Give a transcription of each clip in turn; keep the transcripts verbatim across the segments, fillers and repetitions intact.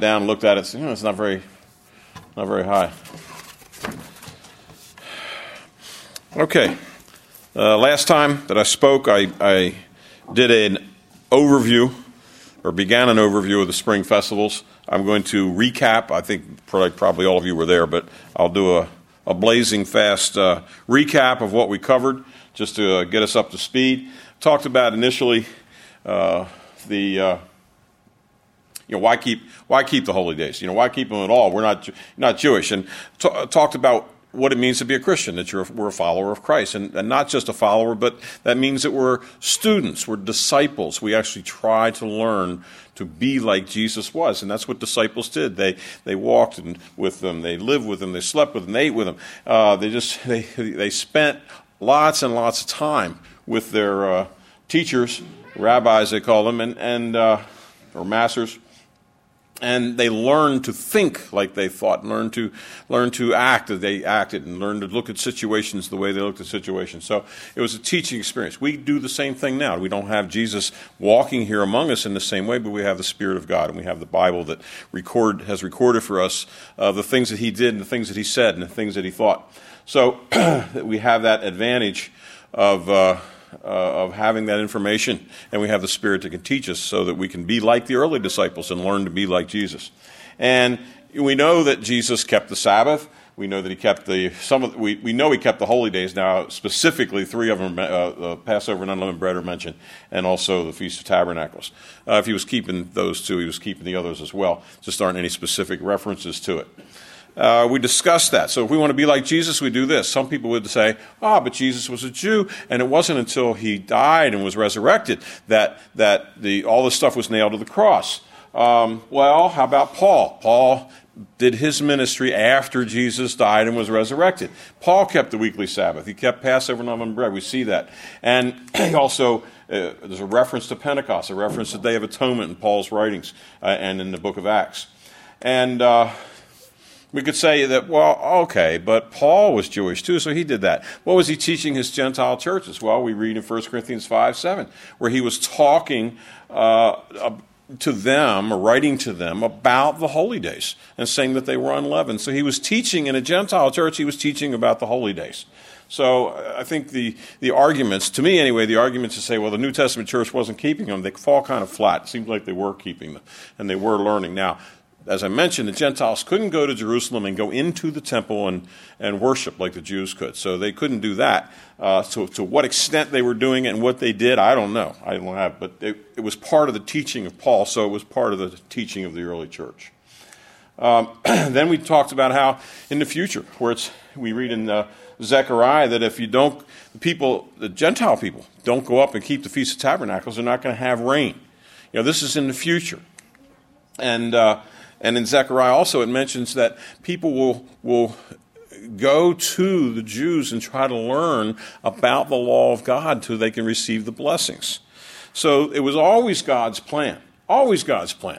down and looked at it and said, you know, it's not very, not very high. Okay. Uh, last time that I spoke, I, I did an overview, or began an overview of the spring festivals. I'm going to recap. I think probably, probably all of you were there, but I'll do a, a blazing fast uh, recap of what we covered, just to uh, get us up to speed. Talked about initially uh, the, uh, you know, why keep why keep the holy days? You know, why keep them at all? We're not not Jewish, and t- talked about what it means to be a Christian, that you're, we're a follower of Christ. And, and not just a follower, but that means that we're students, we're disciples. We actually try to learn to be like Jesus was. And that's what disciples did. They they walked in, with them, they lived with them, they slept with them, they ate with them. Uh, they just they they spent lots and lots of time with their uh, teachers, rabbis they call them, and, and uh, or masters. And they learned to think like they thought, learned to learn to act as they acted, and learned to look at situations the way they looked at situations. So it was a teaching experience. We do the same thing now. We don't have Jesus walking here among us in the same way, but we have the Spirit of God, and we have the Bible that record has recorded for us uh, the things that He did, and the things that He said, and the things that He thought. So we have that advantage of Uh, Uh, of having that information, and we have the Spirit that can teach us so that we can be like the early disciples and learn to be like Jesus. And we know that Jesus kept the Sabbath. We know that he kept the some of we we know he kept the holy days. Now, specifically, three of them, uh, uh, Passover and unleavened bread, are mentioned, and also the Feast of Tabernacles. Uh, if he was keeping those two, he was keeping the others as well. Just aren't any specific references to it. Uh, we discussed that. So if we want to be like Jesus, we do this. Some people would say, ah, but Jesus was a Jew, and it wasn't until he died and was resurrected that that the all this stuff was nailed to the cross. Um, well, how about Paul? Paul did his ministry after Jesus died and was resurrected. Paul kept the weekly Sabbath. He kept Passover and unleavened bread. We see that. And he also, uh, there's a reference to Pentecost, a reference to the Day of Atonement in Paul's writings uh, and in the book of Acts. And uh we could say that, well, okay, but Paul was Jewish too, so he did that. What was he teaching his Gentile churches? Well, we read in First Corinthians five seven, where he was talking uh, to them, or writing to them, about the holy days, and saying that they were unleavened. So he was teaching in a Gentile church, he was teaching about the holy days. So I think the, the arguments, to me anyway, the arguments to say, well, the New Testament church wasn't keeping them, they fall kind of flat. It seems like they were keeping them, and they were learning. Now, as I mentioned, the Gentiles couldn't go to Jerusalem and go into the temple and, and worship like the Jews could. So they couldn't do that. Uh, so to what extent they were doing it and what they did, I don't know. I don't have, but it, it was part of the teaching of Paul, so it was part of the teaching of the early church. Um, then we talked about how in the future, where it's, we read in uh, Zechariah that if you don't, the people, the Gentile people, don't go up and keep the Feast of Tabernacles, they're not going to have rain. You know, this is in the future. And uh, And in Zechariah also it mentions that people will will go to the Jews and try to learn about the law of God so they can receive the blessings. So it was always God's plan, always God's plan,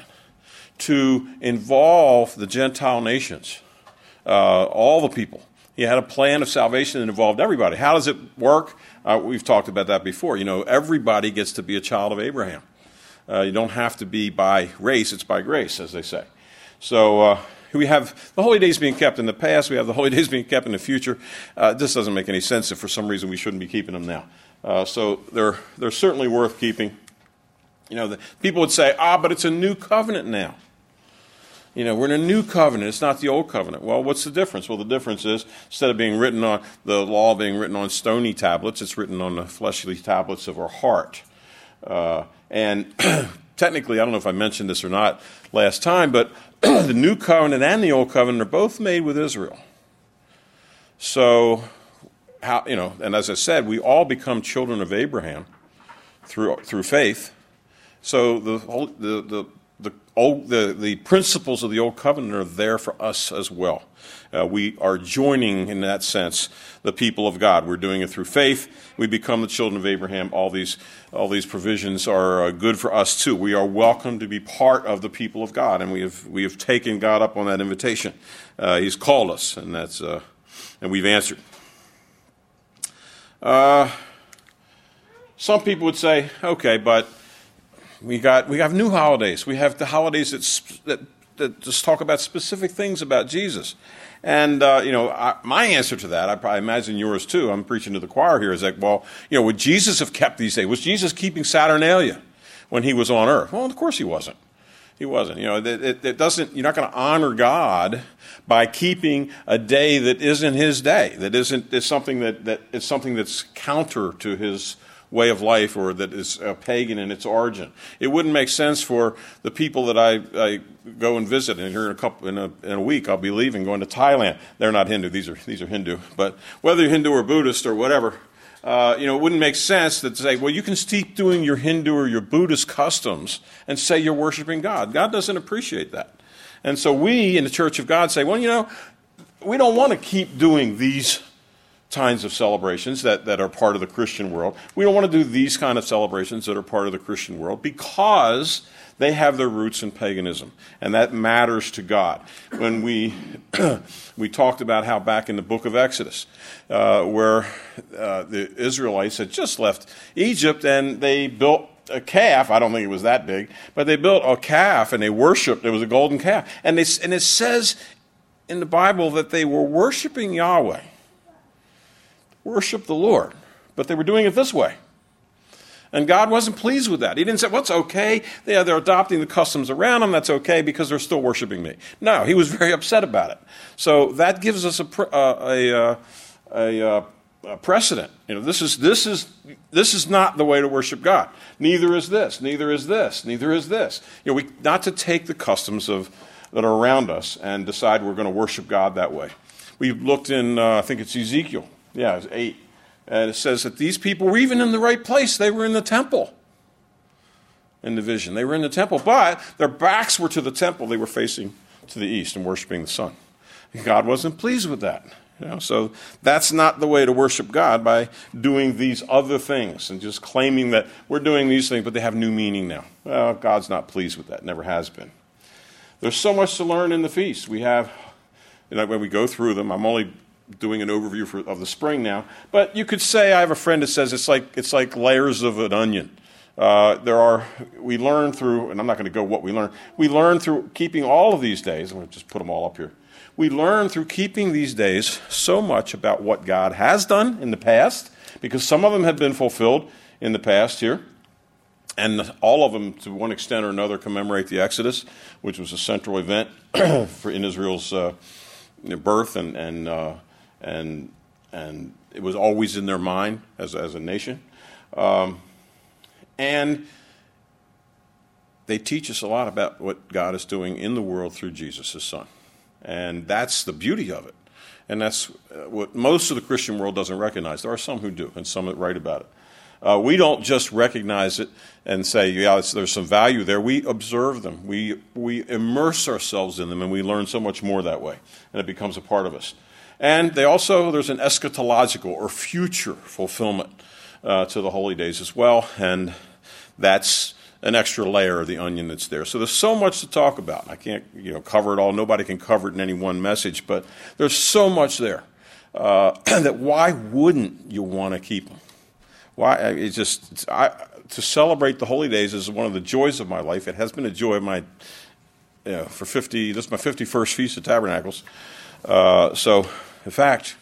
to involve the Gentile nations, uh, all the people. He had a plan of salvation that involved everybody. How does it work? Uh, we've talked about that before. You know, everybody gets to be a child of Abraham. Uh, you don't have to be by race, it's by grace, as they say. So uh, we have the holy days being kept in the past. We have the holy days being kept in the future. Uh, this doesn't make any sense if for some reason we shouldn't be keeping them now. Uh, so they're they're certainly worth keeping. You know, the, people would say, ah, but it's a new covenant now. You know, we're in a new covenant. It's not the old covenant. Well, what's the difference? Well, the difference is instead of being written on the law being written on stony tablets, it's written on the fleshly tablets of our heart. Uh, and technically, I don't know if I mentioned this or not last time, but the new covenant and the old covenant are both made with Israel. So, how you know, and as I said, we all become children of Abraham through through faith. So the the the the old the, the principles of the old covenant are there for us as well. Uh, we are joining, in that sense, the people of God. We're doing it through faith. We become the children of Abraham. All these, all these provisions are uh, good for us too. We are welcome to be part of the people of God, and we have we have taken God up on that invitation. Uh, he's called us, and that's uh, and we've answered. Uh, some people would say, okay, but we got we have new holidays. We have the holidays that that that just talk about specific things about Jesus. And, uh, you know, I, my answer to that, I probably imagine yours too, I'm preaching to the choir here, is like, well, you know, would Jesus have kept these days? Was Jesus keeping Saturnalia when he was on earth? Well, of course he wasn't. He wasn't. You know, it, it, it doesn't. You're not going to honor God by keeping a day that isn't his day. That isn't. Is something that that is something that's counter to his way of life, or that is uh, pagan in its origin. It wouldn't make sense for the people that I, I go and visit. And here in a couple in a, in a week, I'll be leaving, going to Thailand. They're not Hindu. These are these are Hindu. But whether you're Hindu or Buddhist or whatever. Uh, you know, it wouldn't make sense to say, well, you can keep doing your Hindu or your Buddhist customs and say you're worshiping God. God doesn't appreciate that. And so we in the Church of God say, well, you know, we don't want to keep doing these kinds of celebrations that, that are part of the Christian world. We don't want to do these kind of celebrations that are part of the Christian world because they have their roots in paganism, and that matters to God. When we we talked about how back in the book of Exodus, uh, where uh, the Israelites had just left Egypt and they built a calf. I don't think it was that big, but they built a calf and they worshipped. It was a golden calf, and they, and it says in the Bible that they were worshiping Yahweh, worship the Lord, but they were doing it this way. And God wasn't pleased with that. He didn't say, well, it's okay. Yeah, they're adopting the customs around them. That's okay because they're still worshiping me. No, he was very upset about it. So that gives us a, a, a, a, a precedent. You know, this is, this is, this is not the way to worship God. Neither is this. Neither is this. Neither is this. You know, we not to take the customs of that are around us and decide we're going to worship God that way. We looked in, uh, I think it's Ezekiel. Yeah, it's eight. And it says that these people were even in the right place. They were in the temple in the vision. They were in the temple, but their backs were to the temple. They were facing to the east and worshiping the sun. And God wasn't pleased with that. You know, so that's not the way to worship God, by doing these other things and just claiming that we're doing these things, but they have new meaning now. Well, God's not pleased with that. Never has been. There's so much to learn in the feast. We have, you know, when we go through them, I'm only doing an overview for, of the spring now, but you could say, I have a friend that says it's like it's like layers of an onion. Uh, there are, we learn through, and I'm not going to go what we learn, we learn through keeping all of these days. I'm going to just put them all up here. We learn through keeping these days so much about what God has done in the past, because some of them have been fulfilled in the past here, and all of them, to one extent or another, commemorate the Exodus, which was a central event for in Israel's uh, birth, and and uh, and and it was always in their mind as as a nation, um, and they teach us a lot about what God is doing in the world through Jesus, His Son, and that's the beauty of it, and that's what most of the Christian world doesn't recognize. There are some who do, and some that write about it. Uh, we don't just recognize it and say, yeah, it's, there's some value there. We observe them. We we immerse ourselves in them, and we learn so much more that way, and it becomes a part of us. And they also, there's an eschatological or future fulfillment uh, to the holy days as well, and that's an extra layer of the onion that's there. So there's so much to talk about. I can't you know cover it all. Nobody can cover it in any one message, but there's so much there uh, that why wouldn't you want to keep them? Why? It's just it's, I, to celebrate the holy days is one of the joys of my life. It has been a joy of my you know, for fifty. This is my fifty-first Feast of Tabernacles. Uh, so, in fact,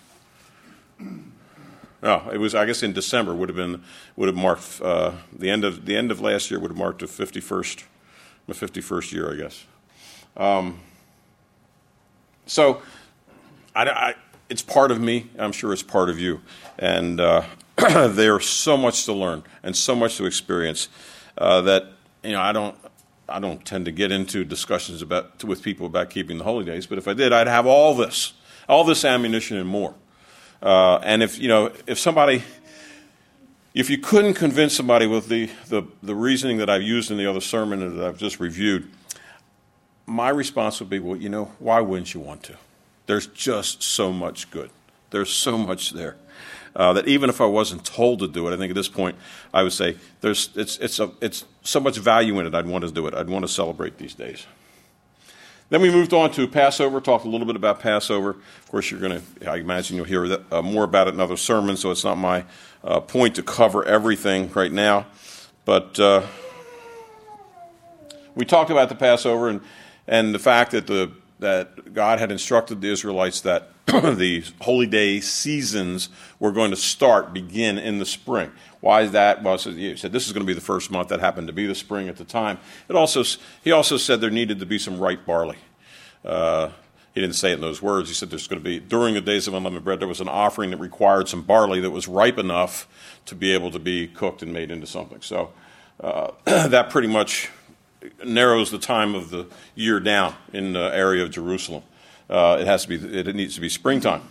no, it was. I guess in December would have been would have marked uh, the end of the end of last year would have marked the fifty-first my fifty-first year, I guess. Um, so, I, I, it's part of me. I'm sure it's part of you, and uh, there's so much to learn and so much to experience uh, that you know I don't. I don't tend to get into discussions about with people about keeping the holy days, but if I did, I'd have all this, all this ammunition and more. Uh, and if you know, if somebody, if you couldn't convince somebody with the, the the reasoning that I've used in the other sermon that I've just reviewed, my response would be, well, you know, why wouldn't you want to? There's just so much good. There's so much there. Uh, that even if I wasn't told to do it, I think at this point I would say there's it's it's a, it's so much value in it. I'd want to do it. I'd want to celebrate these days. Then we moved on to Passover. Talked a little bit about Passover. Of course, you're going to. I imagine you'll hear that, uh, more about it in other sermons. So it's not my uh, point to cover everything right now. But uh, we talked about the Passover, and and the fact that the that God had instructed the Israelites that the holy day seasons were going to start, begin in the spring. Why is that? Well, he said this is going to be the first month. That happened to be the spring at the time. It also he also said there needed to be some ripe barley. Uh, he didn't say it in those words. He said there's going to be, during the days of unleavened bread, there was an offering that required some barley that was ripe enough to be able to be cooked and made into something. So uh, that pretty much narrows the time of the year down in the area of Jerusalem. Uh, it has to be, it needs to be springtime.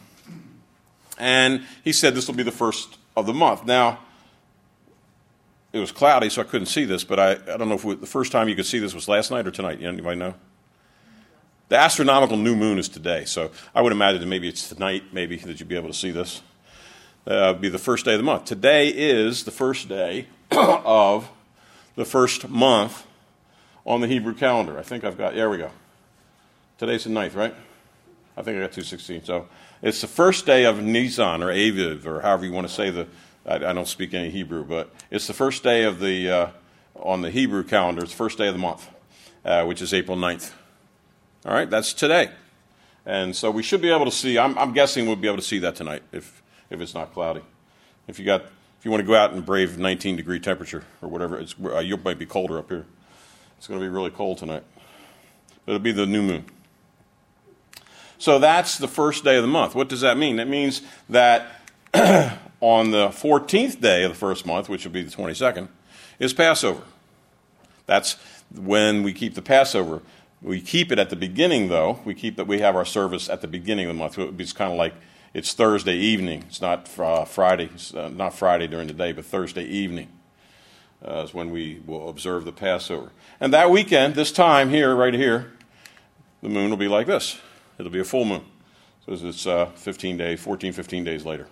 And he said this will be the first of the month. Now, it was cloudy, so I couldn't see this, but I, I don't know if we, the first time you could see this was last night or tonight. Anybody know? The astronomical new moon is today, so I would imagine that maybe it's tonight, maybe, that you'd be able to see this. Uh, it would be the first day of the month. Today is the first day of the first month on the Hebrew calendar. I think I've got, there we go. Today's the ninth, right? I think I got two sixteen. So it's the first day of Nisan, or Aviv, or however you want to say the, I, I don't speak any Hebrew, but it's the first day of the, uh, on the Hebrew calendar, it's the first day of the month, uh, which is April ninth. All right, that's today. And so we should be able to see, I'm, I'm guessing we'll be able to see that tonight if if it's not cloudy. If you got, if you want to go out and brave nineteen degree temperature or whatever, it's, uh, you might be colder up here. It's going to be really cold tonight. But it'll be the new moon. So that's the first day of the month. What does that mean? That means that on the fourteenth day of the first month, which will be the twenty-second, is Passover. That's when we keep the Passover. We keep it at the beginning, though. We keep that we have our service at the beginning of the month. It's kind of like it's Thursday evening. It's not uh, Friday, it's, uh, not Friday during the day, but Thursday evening uh, is when we will observe the Passover. And that weekend, this time here, right here, the moon will be like this. It'll be a full moon. So it's uh, fifteen days, fourteen, fifteen days later.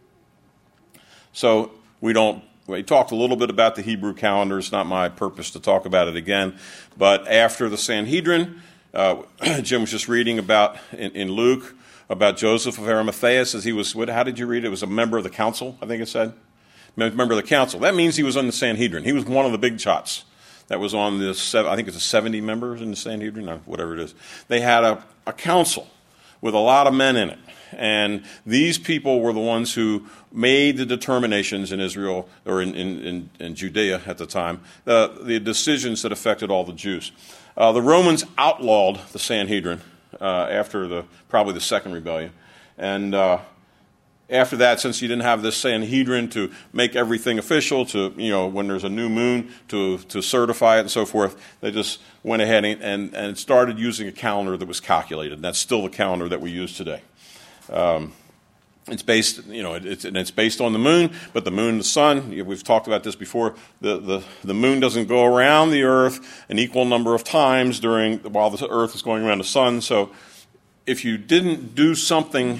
So we don't. We talked a little bit about the Hebrew calendar. It's not my purpose to talk about it again. But after the Sanhedrin, uh, Jim was just reading about, in, in Luke, about Joseph of Arimathea. Says he was, what, how did you read it? It was a member of the council, I think it said. Member of the council. That means he was on the Sanhedrin. He was one of the big shots that was on this, I think it's a seventy members in the Sanhedrin, or whatever it is. They had a, a council with a lot of men in it. And these people were the ones who made the determinations in Israel, or in, in, in, in Judea at the time, the, the decisions that affected all the Jews. Uh, the Romans outlawed the Sanhedrin uh, after the probably the second rebellion. And uh, after that, since you didn't have this Sanhedrin to make everything official, to, you know, when there's a new moon, to, to certify it and so forth, they just went ahead and, and, and started using a calendar that was calculated. And that's still the calendar that we use today. Um, it's based, you know, it's, and it's based on the moon, but the moon and the sun, we've talked about this before, the, the, the moon doesn't go around the earth an equal number of times during, while the earth is going around the sun. So if you didn't do something,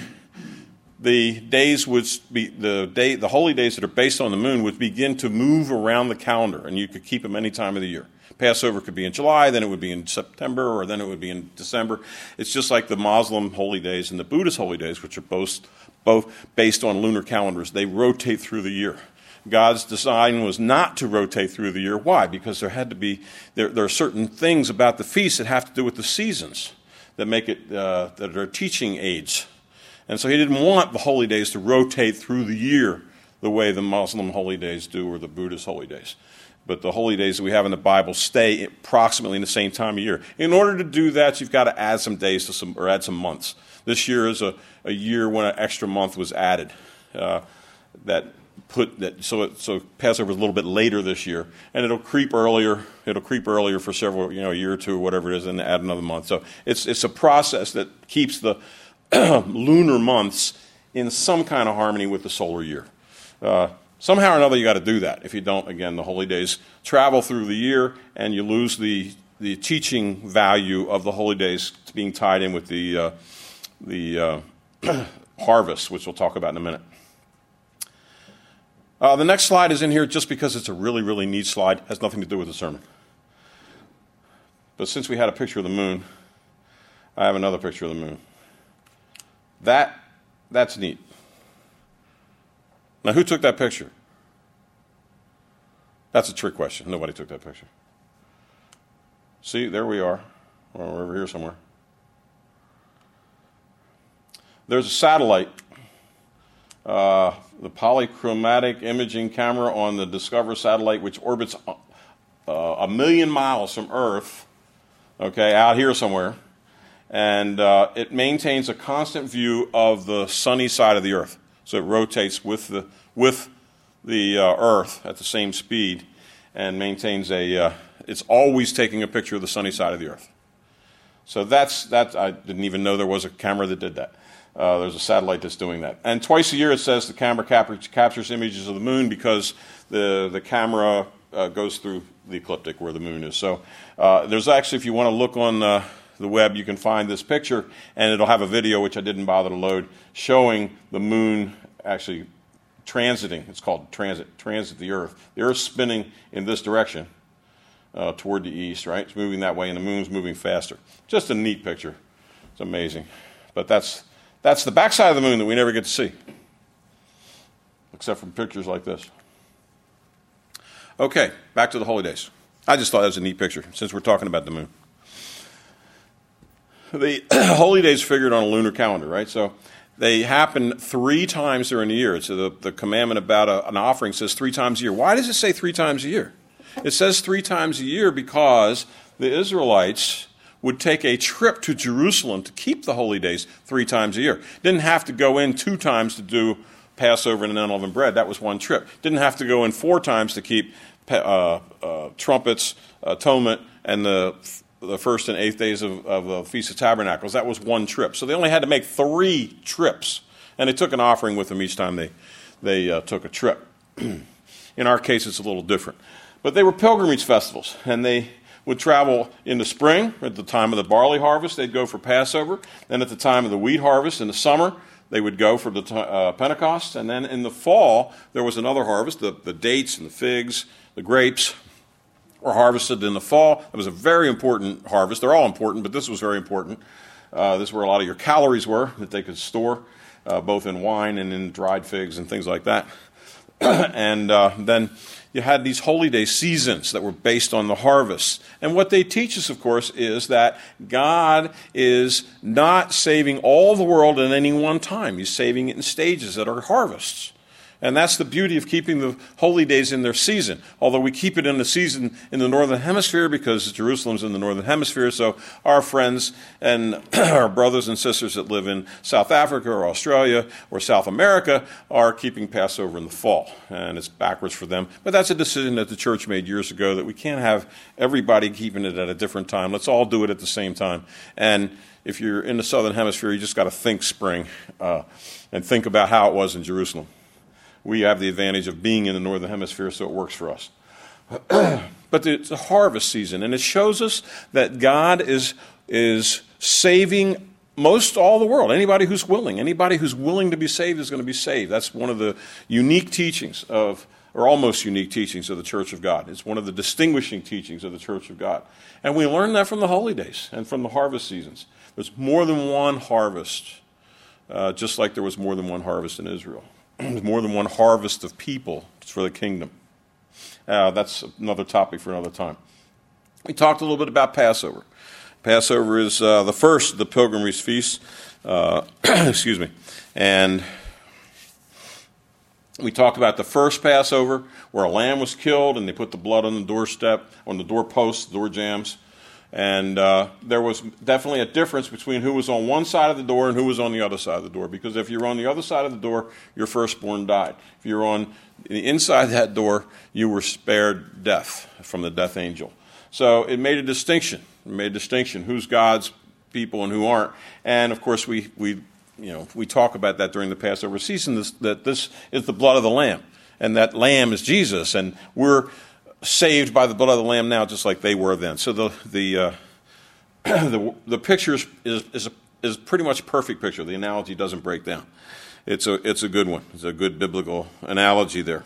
the days would be, the day, the holy days that are based on the moon would begin to move around the calendar, and you could keep them any time of the year. Passover could be in July, then it would be in September, or then it would be in December. It's just like the Muslim holy days and the Buddhist holy days, which are both, both based on lunar calendars. They rotate through the year. God's design was not to rotate through the year. Why? Because there had to be, there, there are certain things about the feast that have to do with the seasons that make it, uh, that are teaching aids. And so he didn't want the holy days to rotate through the year the way the Muslim holy days do, or the Buddhist holy days. But the holy days that we have in the Bible stay approximately in the same time of year. In order to do that, you've got to add some days to some, or add some months. This year is a, a year when an extra month was added. Uh, that put that so it, so Passover is a little bit later this year, and it'll creep earlier. It'll creep earlier for several, you know, a year or two, or whatever it is, and add another month. So it's it's a process that keeps the lunar months in some kind of harmony with the solar year. Uh, Somehow or another, you got to do that. If you don't, again, the holy days travel through the year, and you lose the the teaching value of the holy days being tied in with the uh, the uh, harvest, which we'll talk about in a minute. Uh, the next slide is in here just because it's a really, really neat slide. It has nothing to do with the sermon. But since we had a picture of the moon, I have another picture of the moon. That that's neat. Now, who took that picture? That's a trick question. Nobody took that picture. See, there we are. Well, we're over here somewhere. There's a satellite, uh, the polychromatic imaging camera on the Discover satellite, which orbits uh, a million miles from Earth, okay, out here somewhere. And uh, it maintains a constant view of the sunny side of the Earth. So it rotates with the with the uh, Earth at the same speed and maintains a, uh, it's always taking a picture of the sunny side of the Earth. So that's, that. I didn't even know there was a camera that did that. Uh, there's a satellite that's doing that. And twice a year it says the camera cap- captures images of the moon because the, the camera uh, goes through the ecliptic where the moon is. So uh, there's actually, if you want to look on uh, the web, you can find this picture, and it'll have a video, which I didn't bother to load, showing the moon actually transiting. It's called transit, transit the Earth. The Earth's spinning in this direction uh, toward the east, right? It's moving that way, and the moon's moving faster. Just a neat picture. It's amazing. But that's that's the backside of the moon that we never get to see, except from pictures like this. Okay, back to the holy days. I just thought that was a neat picture, since we're talking about the moon. The holy days figured on a lunar calendar, right? So they happen three times during the year. So the, the commandment about a, an offering says three times a year. Why does it say three times a year? It says three times a year because the Israelites would take a trip to Jerusalem to keep the holy days three times a year. Didn't have to go in two times to do Passover and unleavened bread. That was one trip. Didn't have to go in four times to keep uh, uh, trumpets, atonement, and the the first and eighth days of, of the Feast of Tabernacles. That was one trip. So they only had to make three trips. And they took an offering with them each time they, they uh, took a trip. In our case, it's a little different. But they were pilgrimage festivals, and they would travel in the spring. At the time of the barley harvest, they'd go for Passover. Then at the time of the wheat harvest in the summer, they would go for the uh, Pentecost. And then in the fall, there was another harvest, the, the dates and the figs, the grapes were harvested in the fall. It was a very important harvest. They're all important, but this was very important. Uh, this is where a lot of your calories were that they could store, uh, both in wine and in dried figs and things like that. and uh, then you had these holy day seasons that were based on the harvest. And what they teach us, of course, is that God is not saving all the world at any one time. He's saving it in stages that are harvests. And that's the beauty of keeping the holy days in their season. Although we keep it in the season in the northern hemisphere because Jerusalem's in the northern hemisphere, so our friends and our brothers and sisters that live in South Africa or Australia or South America are keeping Passover in the fall. And it's backwards for them. But that's a decision that the church made years ago, that we can't have everybody keeping it at a different time. Let's all do it at the same time. And if you're in the southern hemisphere, you just got to think spring uh, and think about how it was in Jerusalem. We have the advantage of being in the northern hemisphere, so it works for us. But it's a harvest season, and it shows us that God is, is saving most all the world. Anybody who's willing, anybody who's willing to be saved is going to be saved. That's one of the unique teachings of, or almost unique teachings of the Church of God. It's one of the distinguishing teachings of the Church of God. And we learn that from the holy days and from the harvest seasons. There's more than one harvest, uh, just like there was more than one harvest in Israel. There's more than one harvest of people for the kingdom. Uh, that's another topic for another time. We talked a little bit about Passover. Passover is uh, the first of the pilgrimage feasts. Uh, excuse me. And we talked about the first Passover, where a lamb was killed, and they put the blood on the doorstep, on the doorposts, door jambs. And uh, there was definitely a difference between who was on one side of the door and who was on the other side of the door. Because if you're on the other side of the door, your firstborn died. If you're on the inside that door, you were spared death from the death angel. So it made a distinction. It made a distinction who's God's people and who aren't. And of course, we we you know we talk about that during the Passover season. This, that this is the blood of the Lamb, and that Lamb is Jesus, and we're saved by the blood of the Lamb now, just like they were then. So the the uh, the, the picture is is is, a, is pretty much a perfect picture. The analogy doesn't break down. It's a it's a good one. It's a good biblical analogy there.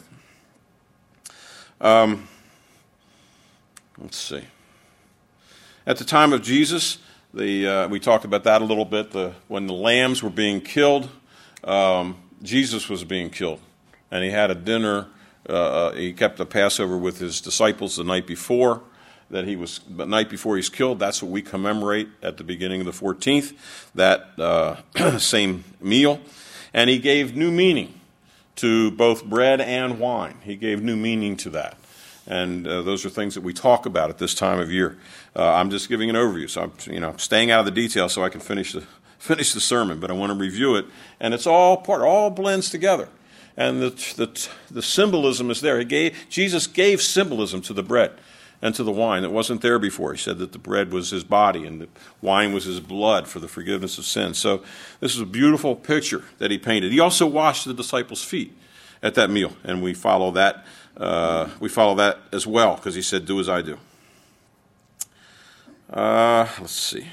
Um, let's see. At the time of Jesus, the uh, we talked about that a little bit. The when the lambs were being killed, um, Jesus was being killed, and he had a dinner. Uh, he kept the Passover with his disciples the night before, that he was, the night before he's killed, that's what we commemorate at the beginning of the fourteenth, that uh, same meal. And he gave new meaning to both bread and wine. He gave new meaning to that. And uh, those are things that we talk about at this time of year. Uh, I'm just giving an overview, so I'm, you know, staying out of the details so I can finish the finish the sermon. But I want to review it, and it's all part, all blends together, and the the the symbolism is there. He gave Jesus gave symbolism to the bread and to the wine that wasn't there before. He said that the bread was his body and the wine was his blood for the forgiveness of sins. So this is a beautiful picture that he painted. He also washed the disciples' feet at that meal, and we follow that. Uh, we follow that as well, because he said, do as I do. Uh, let's see.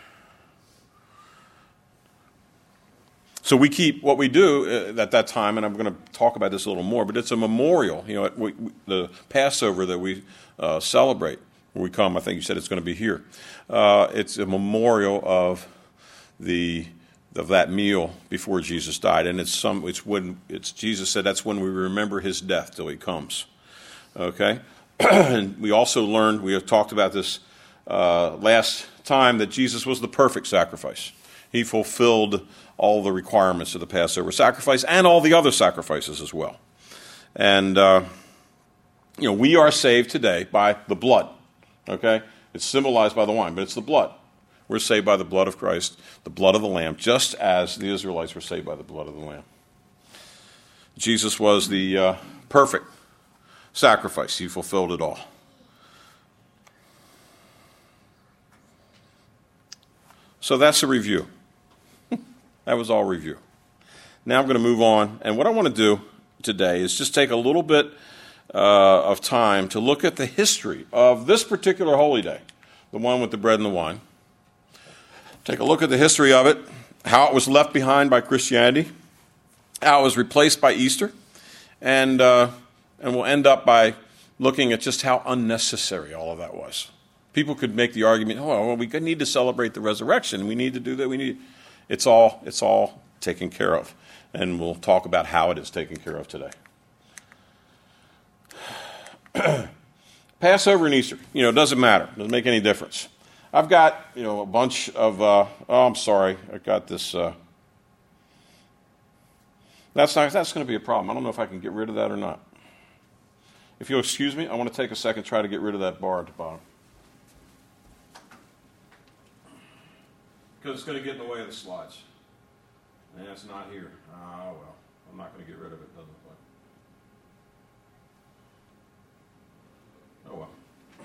So we keep what we do at that time, and I'm going to talk about this a little more, but it's a memorial. You know, we, we, the Passover that we uh, celebrate, where we come, I think you said it's going to be here. Uh, it's a memorial of the of that meal before Jesus died, and it's some. It's when it's Jesus said that's when we remember his death till he comes. Okay, and we also learned, we have talked about this uh, last time, that Jesus was the perfect sacrifice. He fulfilled all the requirements of the Passover sacrifice and all the other sacrifices as well. And uh, you know, we are saved today by the blood. Okay, it's symbolized by the wine, but it's the blood. We're saved by the blood of Christ, the blood of the Lamb, just as the Israelites were saved by the blood of the Lamb. Jesus was the uh, perfect sacrifice. He fulfilled it all. So that's a review. That was all review. Now I'm going to move on, and what I want to do today is just take a little bit uh, of time to look at the history of this particular holy day, the one with the bread and the wine. Take a look at the history of it, how it was left behind by Christianity, how it was replaced by Easter, and uh, and we'll end up by looking at just how unnecessary all of that was. People could make the argument, oh, well, we need to celebrate the resurrection. We need to do that. We need. It's all it's all taken care of, and we'll talk about how it is taken care of today. Passover and Easter, you know, it doesn't matter. It doesn't make any difference. I've got, you know, a bunch of, uh, oh, I'm sorry, I got this, uh, that's not, that's going to be a problem. I don't know if I can get rid of that or not. If you'll excuse me, I want to take a second to try to get rid of that bar at the bottom. Because it's going to get in the way of the slides. And it's not here. Ah, well, I'm not going to get rid of it, doesn't it? Oh, well.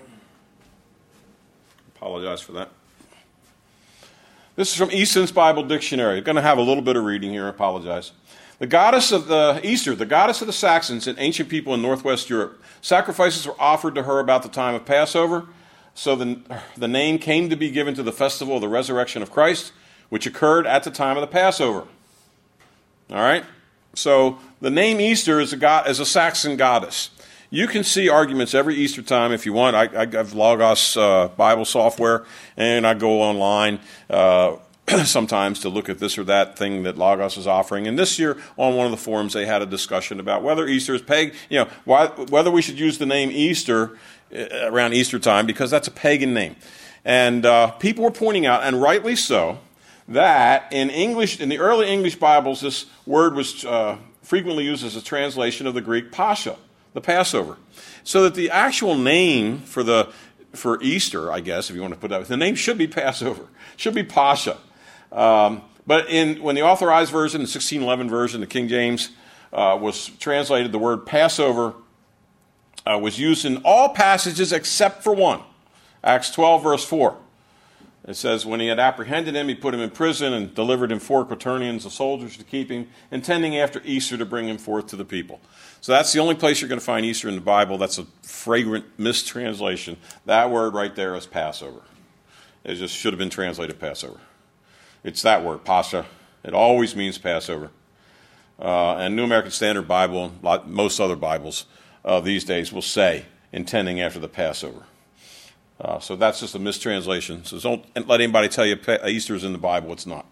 Apologize for that. This is from Easton's Bible Dictionary. I'm going to have a little bit of reading here. I apologize. The goddess of the Easter, the goddess of the Saxons and ancient people in northwest Europe. Sacrifices were offered to her about the time of Passover. So the, the name came to be given to the festival of the resurrection of Christ, which occurred at the time of the Passover. All right? So the name Easter is a, god, is a Saxon goddess. You can see arguments every Easter time if you want. I, I have Logos uh, Bible software, and I go online uh, sometimes to look at this or that thing that Logos is offering. And this year, on one of the forums, they had a discussion about whether Easter is pagan, you know, why, whether we should use the name Easter around Easter time, because that's a pagan name. And uh, people were pointing out, and rightly so, that in English, in the early English Bibles, this word was uh, frequently used as a translation of the Greek Pascha, the Passover. So that the actual name for the for Easter, I guess, if you want to put that, the name should be Passover, should be Pascha. Um, but in when the Authorized Version, the sixteen eleven version, the King James, uh, was translated, the word Passover uh, was used in all passages except for one. Acts twelve, verse four. It says, when he had apprehended him, he put him in prison and delivered him four quaternions of soldiers to keep him, intending after Easter to bring him forth to the people. So that's the only place you're going to find Easter in the Bible. That's a fragrant mistranslation. That word right there is Passover. It just should have been translated Passover. It's that word, Pascha. It always means Passover. Uh, and New American Standard Bible, and most other Bibles uh, these days will say, intending after the Passover. Uh, so that's just a mistranslation. So don't let anybody tell you Easter is in the Bible. It's not.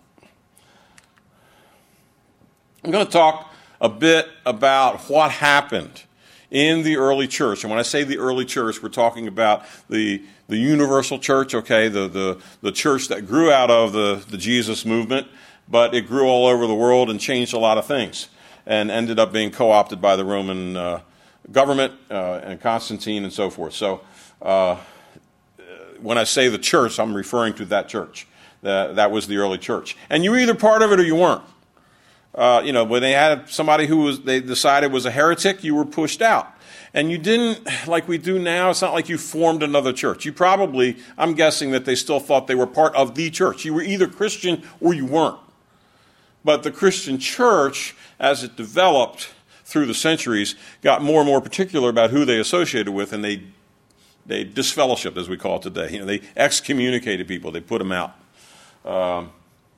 I'm going to talk a bit about what happened in the early church. And when I say the early church, we're talking about the the universal church, okay, the the, the church that grew out of the, the Jesus movement, but it grew all over the world and changed a lot of things and ended up being co-opted by the Roman uh, government uh, and Constantine and so forth. So uh, when I say the church, I'm referring to that church. That, that was the early church. And you were either part of it or you weren't. Uh, you know, when they had somebody who was they decided was a heretic, you were pushed out. And you didn't, like we do now, it's not like you formed another church. You probably, I'm guessing that they still thought they were part of the church. You were either Christian or you weren't. But the Christian church, as it developed through the centuries, got more and more particular about who they associated with, and they they disfellowshipped, as we call it today. You know, they excommunicated people. They put them out. Um,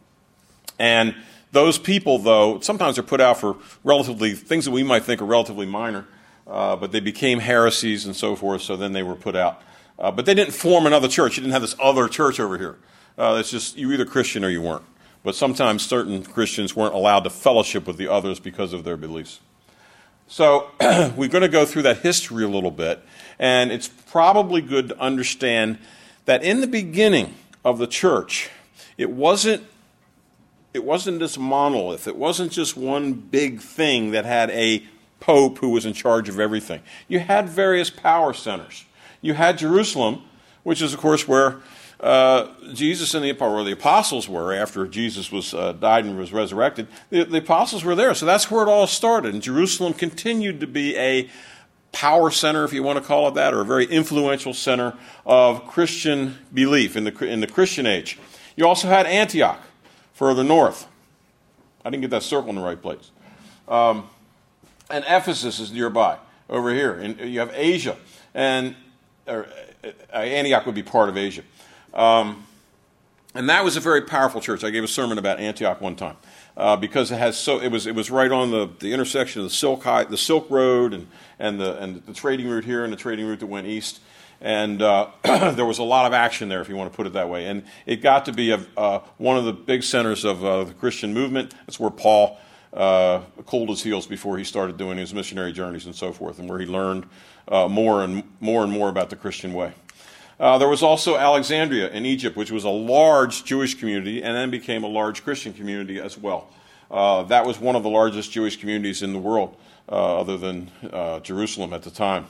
and those people, though, sometimes are put out for relatively things that we might think are relatively minor, uh, but they became heresies and so forth, so then they were put out. Uh, but they didn't form another church. You didn't have this other church over here. Uh, it's just you were either Christian or you weren't. But sometimes certain Christians weren't allowed to fellowship with the others because of their beliefs. So we're going to go through that history a little bit, and it's probably good to understand that in the beginning of the church, it wasn't It wasn't this monolith. It wasn't just one big thing that had a pope who was in charge of everything. You had various power centers. You had Jerusalem, which is, of course, where uh, Jesus and the, where the apostles were after Jesus was uh, died and was resurrected. The, the apostles were there, so that's where it all started. And Jerusalem continued to be a power center, if you want to call it that, or a very influential center of Christian belief in the in the Christian age. You also had Antioch, further north. I didn't get that circle in the right place. Um, and Ephesus is nearby, over here. And you have Asia. And or, uh, Antioch would be part of Asia. Um, and that was a very powerful church. I gave a sermon about Antioch one time. Uh, because it has so it was it was right on the, the intersection of the Silk High, the Silk Road and, and the and the trading route here and the trading route that went east. And uh, there was a lot of action there, if you want to put it that way. And it got to be a, uh, one of the big centers of uh, the Christian movement. That's where Paul uh, cooled his heels before he started doing his missionary journeys and so forth, and where he learned uh, more and more and more about the Christian way. Uh, there was also Alexandria in Egypt, which was a large Jewish community and then became a large Christian community as well. Uh, that was one of the largest Jewish communities in the world, uh, other than uh, Jerusalem at the time.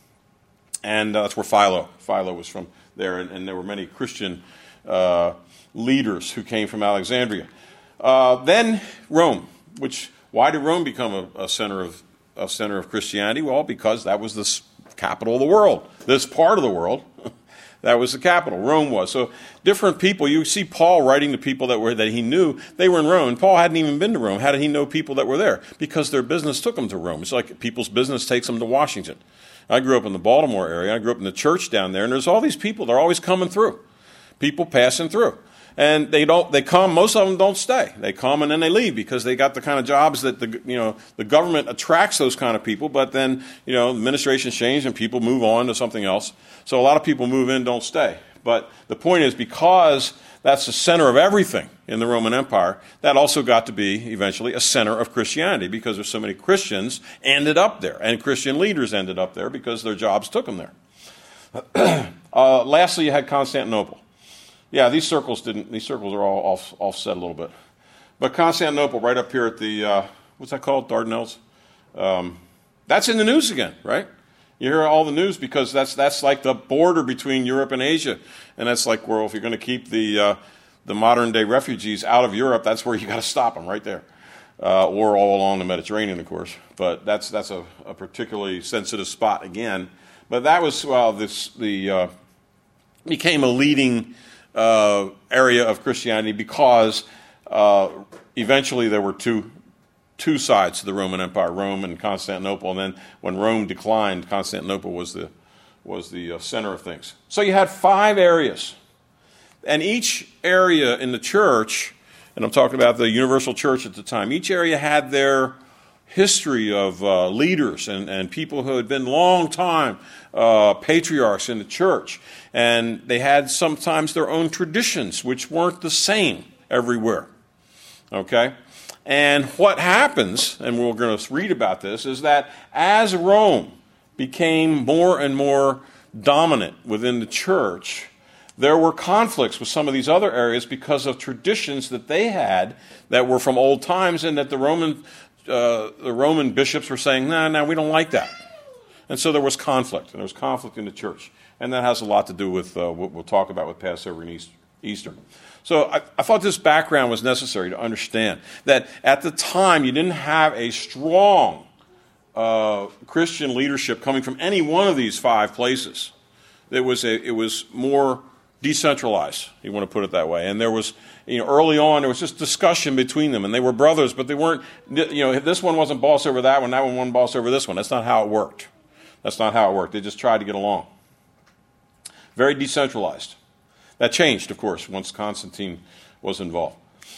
And uh, that's where Philo, Philo was from there, and, and there were many Christian uh, leaders who came from Alexandria. Uh, then Rome, which, why did Rome become a, a center of a center of Christianity? Well, because that was the capital of the world, this part of the world. That was the capital. Rome was. So different people, you see Paul writing to people that were that he knew, they were in Rome. And Paul hadn't even been to Rome. How did he know people that were there? Because their business took them to Rome. It's like people's business takes them to Washington. I grew up in the Baltimore area. I grew up in the church down there, and there's all these people. They're always coming through. People passing through. And they don't. They come. Most of them don't stay. They come and then they leave because they got the kind of jobs that the you know the government attracts those kind of people. But then you know administrations change and people move on to something else. So a lot of people move in, don't stay. But the point is, because that's the center of everything in the Roman Empire, that also got to be eventually a center of Christianity because there's so many Christians ended up there, and Christian leaders ended up there because their jobs took them there. uh, lastly, you had Constantinople. Yeah, these circles didn't. These circles are all off, offset a little bit. But Constantinople, right up here at the uh, what's that called, Dardanelles? Um, that's in the news again, right? You hear all the news because that's that's like the border between Europe and Asia, and that's like, well, if you're going to keep the uh, the modern day refugees out of Europe, that's where you got to stop them, right there, uh, or all along the Mediterranean, of course. But that's that's a, a particularly sensitive spot again. But that was well, this the uh, became a leading Uh, area of Christianity because uh, eventually there were two two sides to the Roman Empire, Rome and Constantinople, and then when Rome declined, Constantinople was the was the uh, center of things. So you had five areas, and each area in the church, and I'm talking about the universal church at the time, each area had their history of uh, leaders and, and people who had been long time uh, patriarchs in the church. And they had sometimes their own traditions, which weren't the same everywhere. Okay? And what happens, and we're going to read about this, is that as Rome became more and more dominant within the church, there were conflicts with some of these other areas because of traditions that they had that were from old times, and that the Roman uh, the Roman bishops were saying, no, nah, no, nah, we don't like that. And so there was conflict, and there was conflict in the church. And that has a lot to do with uh, what we'll talk about with Passover and Easter. So I, I thought this background was necessary to understand that at the time you didn't have a strong uh, Christian leadership coming from any one of these five places. It was a, it was more decentralized, you want to put it that way. And there was, you know, early on there was just discussion between them, and they were brothers, but they weren't, you know, this one wasn't boss over that one, that one wasn't boss over this one. That's not how it worked. That's not how it worked. They just tried to get along. Very decentralized. That changed, of course, once Constantine was involved.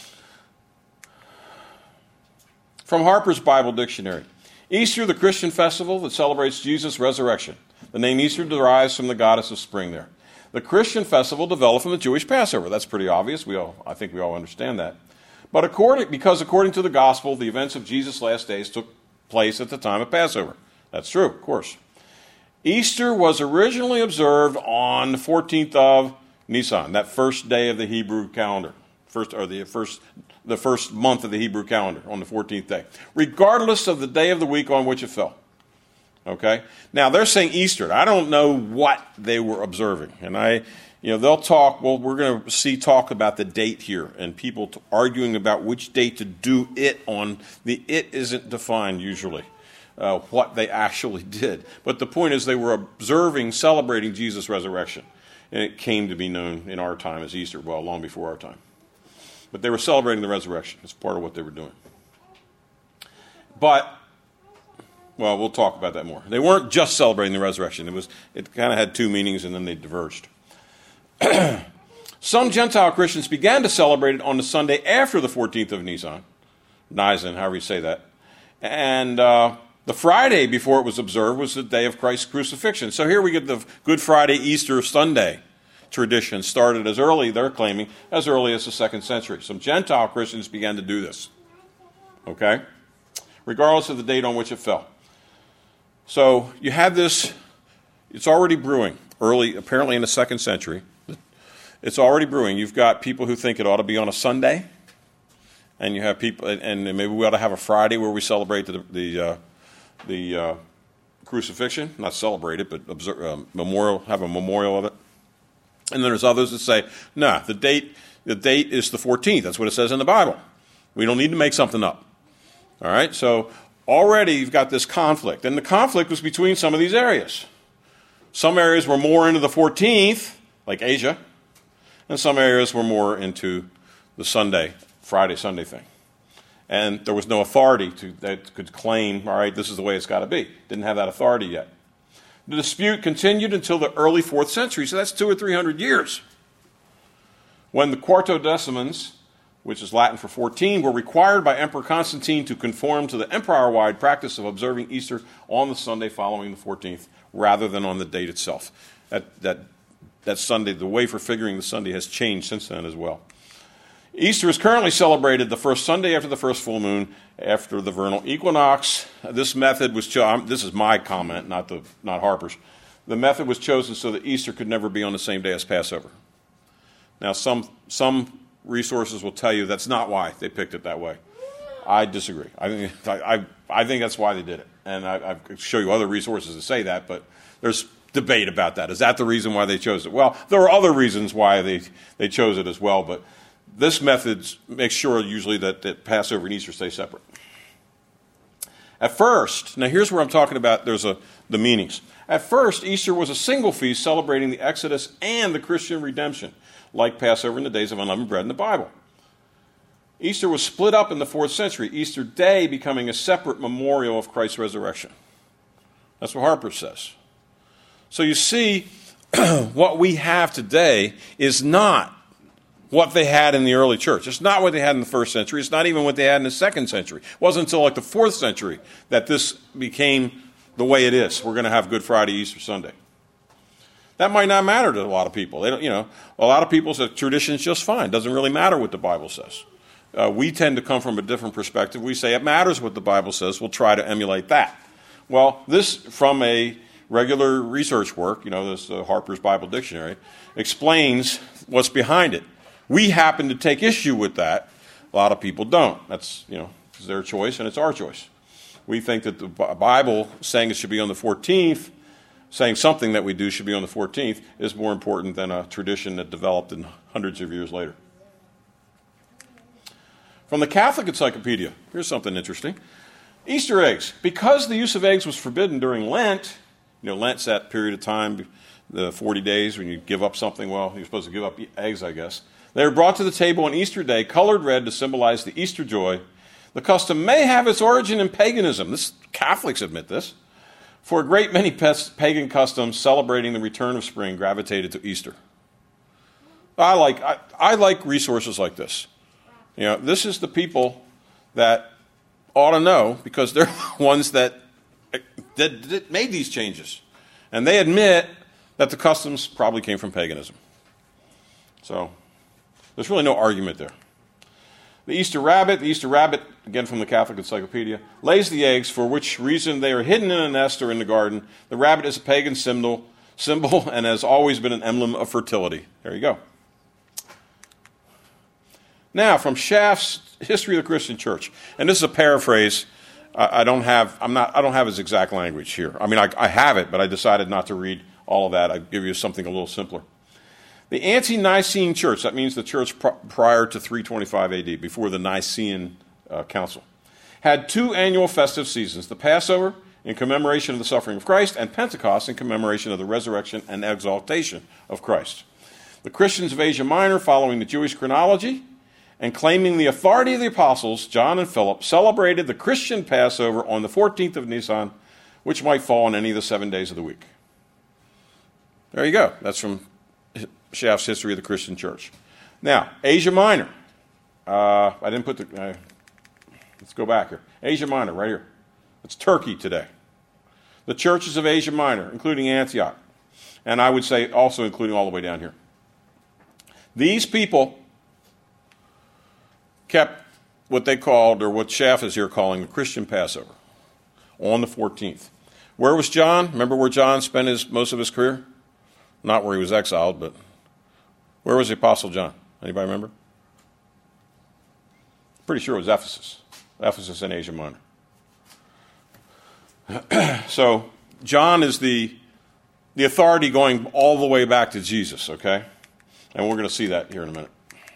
From Harper's Bible Dictionary. Easter, the Christian festival that celebrates Jesus' resurrection. The name Easter derives from the goddess of spring there. The Christian festival developed from the Jewish Passover. That's pretty obvious. We all, I think we all understand that. But according, because according to the gospel, the events of Jesus' last days took place at the time of Passover. That's true, of course. Easter was originally observed on the fourteenth of Nisan, that first day of the Hebrew calendar, first or the first the first month of the Hebrew calendar, on the fourteenth day, regardless of the day of the week on which it fell. Okay? Now they're saying Easter. I don't know what they were observing, and I, you know, they'll talk. Well, we're going to see talk about the date here, and people t- arguing about which date to do it on. The it isn't defined usually. Uh, what they actually did. But the point is they were observing, celebrating Jesus' resurrection. And it came to be known in our time as Easter, well, long before our time. But they were celebrating the resurrection. It's part of what they were doing. But, well, we'll talk about that more. They weren't just celebrating the resurrection. It was, it kind of had two meanings, and then they diverged. Some Gentile Christians began to celebrate it on the Sunday after the fourteenth of Nisan. Nisan, however you say that. And uh, the Friday before it was observed was the day of Christ's crucifixion. So here we get the Good Friday, Easter Sunday tradition started as early, they're claiming, as early as the second century. Some Gentile Christians began to do this. Okay? Regardless of the date on which it fell. So you have this, it's already brewing, early, apparently in the second century. It's already brewing. You've got people who think it ought to be on a Sunday. And you have people, and maybe we ought to have a Friday where we celebrate the the uh, the uh, crucifixion, not celebrate it, but observe, uh, memorial, have a memorial of it. And then there's others that say, no, nah, the date the date is the fourteenth. That's what it says in the Bible. We don't need to make something up. All right, so already you've got this conflict, and the conflict was between some of these areas. Some areas were more into the fourteenth, like Asia, and some areas were more into the Sunday. Friday, Sunday thing. And there was no authority to, that could claim, all right, this is the way it's got to be. Didn't have that authority yet. The dispute continued until the early fourth century, so that's two or three hundred years, when the Quartodecimans, which is Latin for fourteen, were required by Emperor Constantine to conform to the empire-wide practice of observing Easter on the Sunday following the fourteenth, rather than on the date itself. That, that, that Sunday, the way for figuring the Sunday has changed since then as well. Easter is currently celebrated the first Sunday after the first full moon, after the vernal equinox. This method was chosen. This is my comment, not the not Harper's. The method was chosen so that Easter could never be on the same day as Passover. Now, some some resources will tell you that's not why they picked it that way. I disagree. I think I I, I think that's why they did it, and I, I could show you other resources that say that, but there's debate about that. Is that the reason why they chose it? Well, there are other reasons why they they chose it as well, but this method makes sure usually that, that Passover and Easter stay separate. At first, now here's where I'm talking about there's a the meanings. At first, Easter was a single feast celebrating the Exodus and the Christian redemption, like Passover and the days of unleavened bread in the Bible. Easter was split up in the fourth century, Easter Day becoming a separate memorial of Christ's resurrection. That's what Harper says. So you see, what we have today is not what they had in the early church. It's not what they had in the first century. It's not even what they had in the second century. It wasn't until like the fourth century that this became the way it is. We're going to have Good Friday, Easter Sunday. That might not matter to a lot of people. They don't, you know, a lot of people say tradition's just fine. It doesn't really matter what the Bible says. Uh, we tend to come from a different perspective. We say it matters what the Bible says. We'll try to emulate that. Well, this, from a regular research work, you know, this uh, Harper's Bible Dictionary, explains what's behind it. We happen to take issue with that. A lot of people don't. That's, you know, it's their choice and it's our choice. We think that the Bible saying it should be on the fourteenth, saying something that we do should be on the fourteenth, is more important than a tradition that developed in hundreds of years later. From the Catholic Encyclopedia, here's something interesting. Easter eggs. Because the use of eggs was forbidden during Lent, you know, Lent's that period of time, the forty days when you give up something, well, you're supposed to give up eggs, I guess. They were brought to the table on Easter Day, colored red to symbolize the Easter joy. The custom may have its origin in paganism. This, Catholics admit this. For a great many pagan customs celebrating the return of spring gravitated to Easter. I like, I, I like resources like this. You know, this is the people that ought to know because they're the ones that, that, that made these changes. And they admit that the customs probably came from paganism. So there's really no argument there. The Easter rabbit, the Easter rabbit, again from the Catholic Encyclopedia, lays the eggs for which reason they are hidden in a nest or in the garden. The rabbit is a pagan symbol, symbol and has always been an emblem of fertility. There you go. Now, from Schaff's History of the Christian Church, and this is a paraphrase. I don't have, I'm not, I don't have his exact language here. I mean, I, I have it, but I decided not to read all of that. I'll give you something a little simpler. The Ante-Nicene Church, that means the church pr- prior to three twenty-five A D, before the Nicene uh, Council, had two annual festive seasons, the Passover in commemoration of the suffering of Christ and Pentecost in commemoration of the resurrection and exaltation of Christ. The Christians of Asia Minor, following the Jewish chronology and claiming the authority of the apostles, John and Philip, celebrated the Christian Passover on the fourteenth of Nisan, which might fall on any of the seven days of the week. There you go. That's from Schaff's History of the Christian Church. Now, Asia Minor. Uh, I didn't put the... Uh, let's go back here. Asia Minor, right here. It's Turkey today. The churches of Asia Minor, including Antioch. And I would say also including all the way down here. These people kept what they called, or what Schaff is here calling, the Christian Passover on the fourteenth. Where was John? Remember where John spent his most of his career? Not where he was exiled, but where was the Apostle John? Anybody remember? Pretty sure it was Ephesus. Ephesus in Asia Minor. So John is the, the authority going all the way back to Jesus, okay? And we're going to see that here in a minute.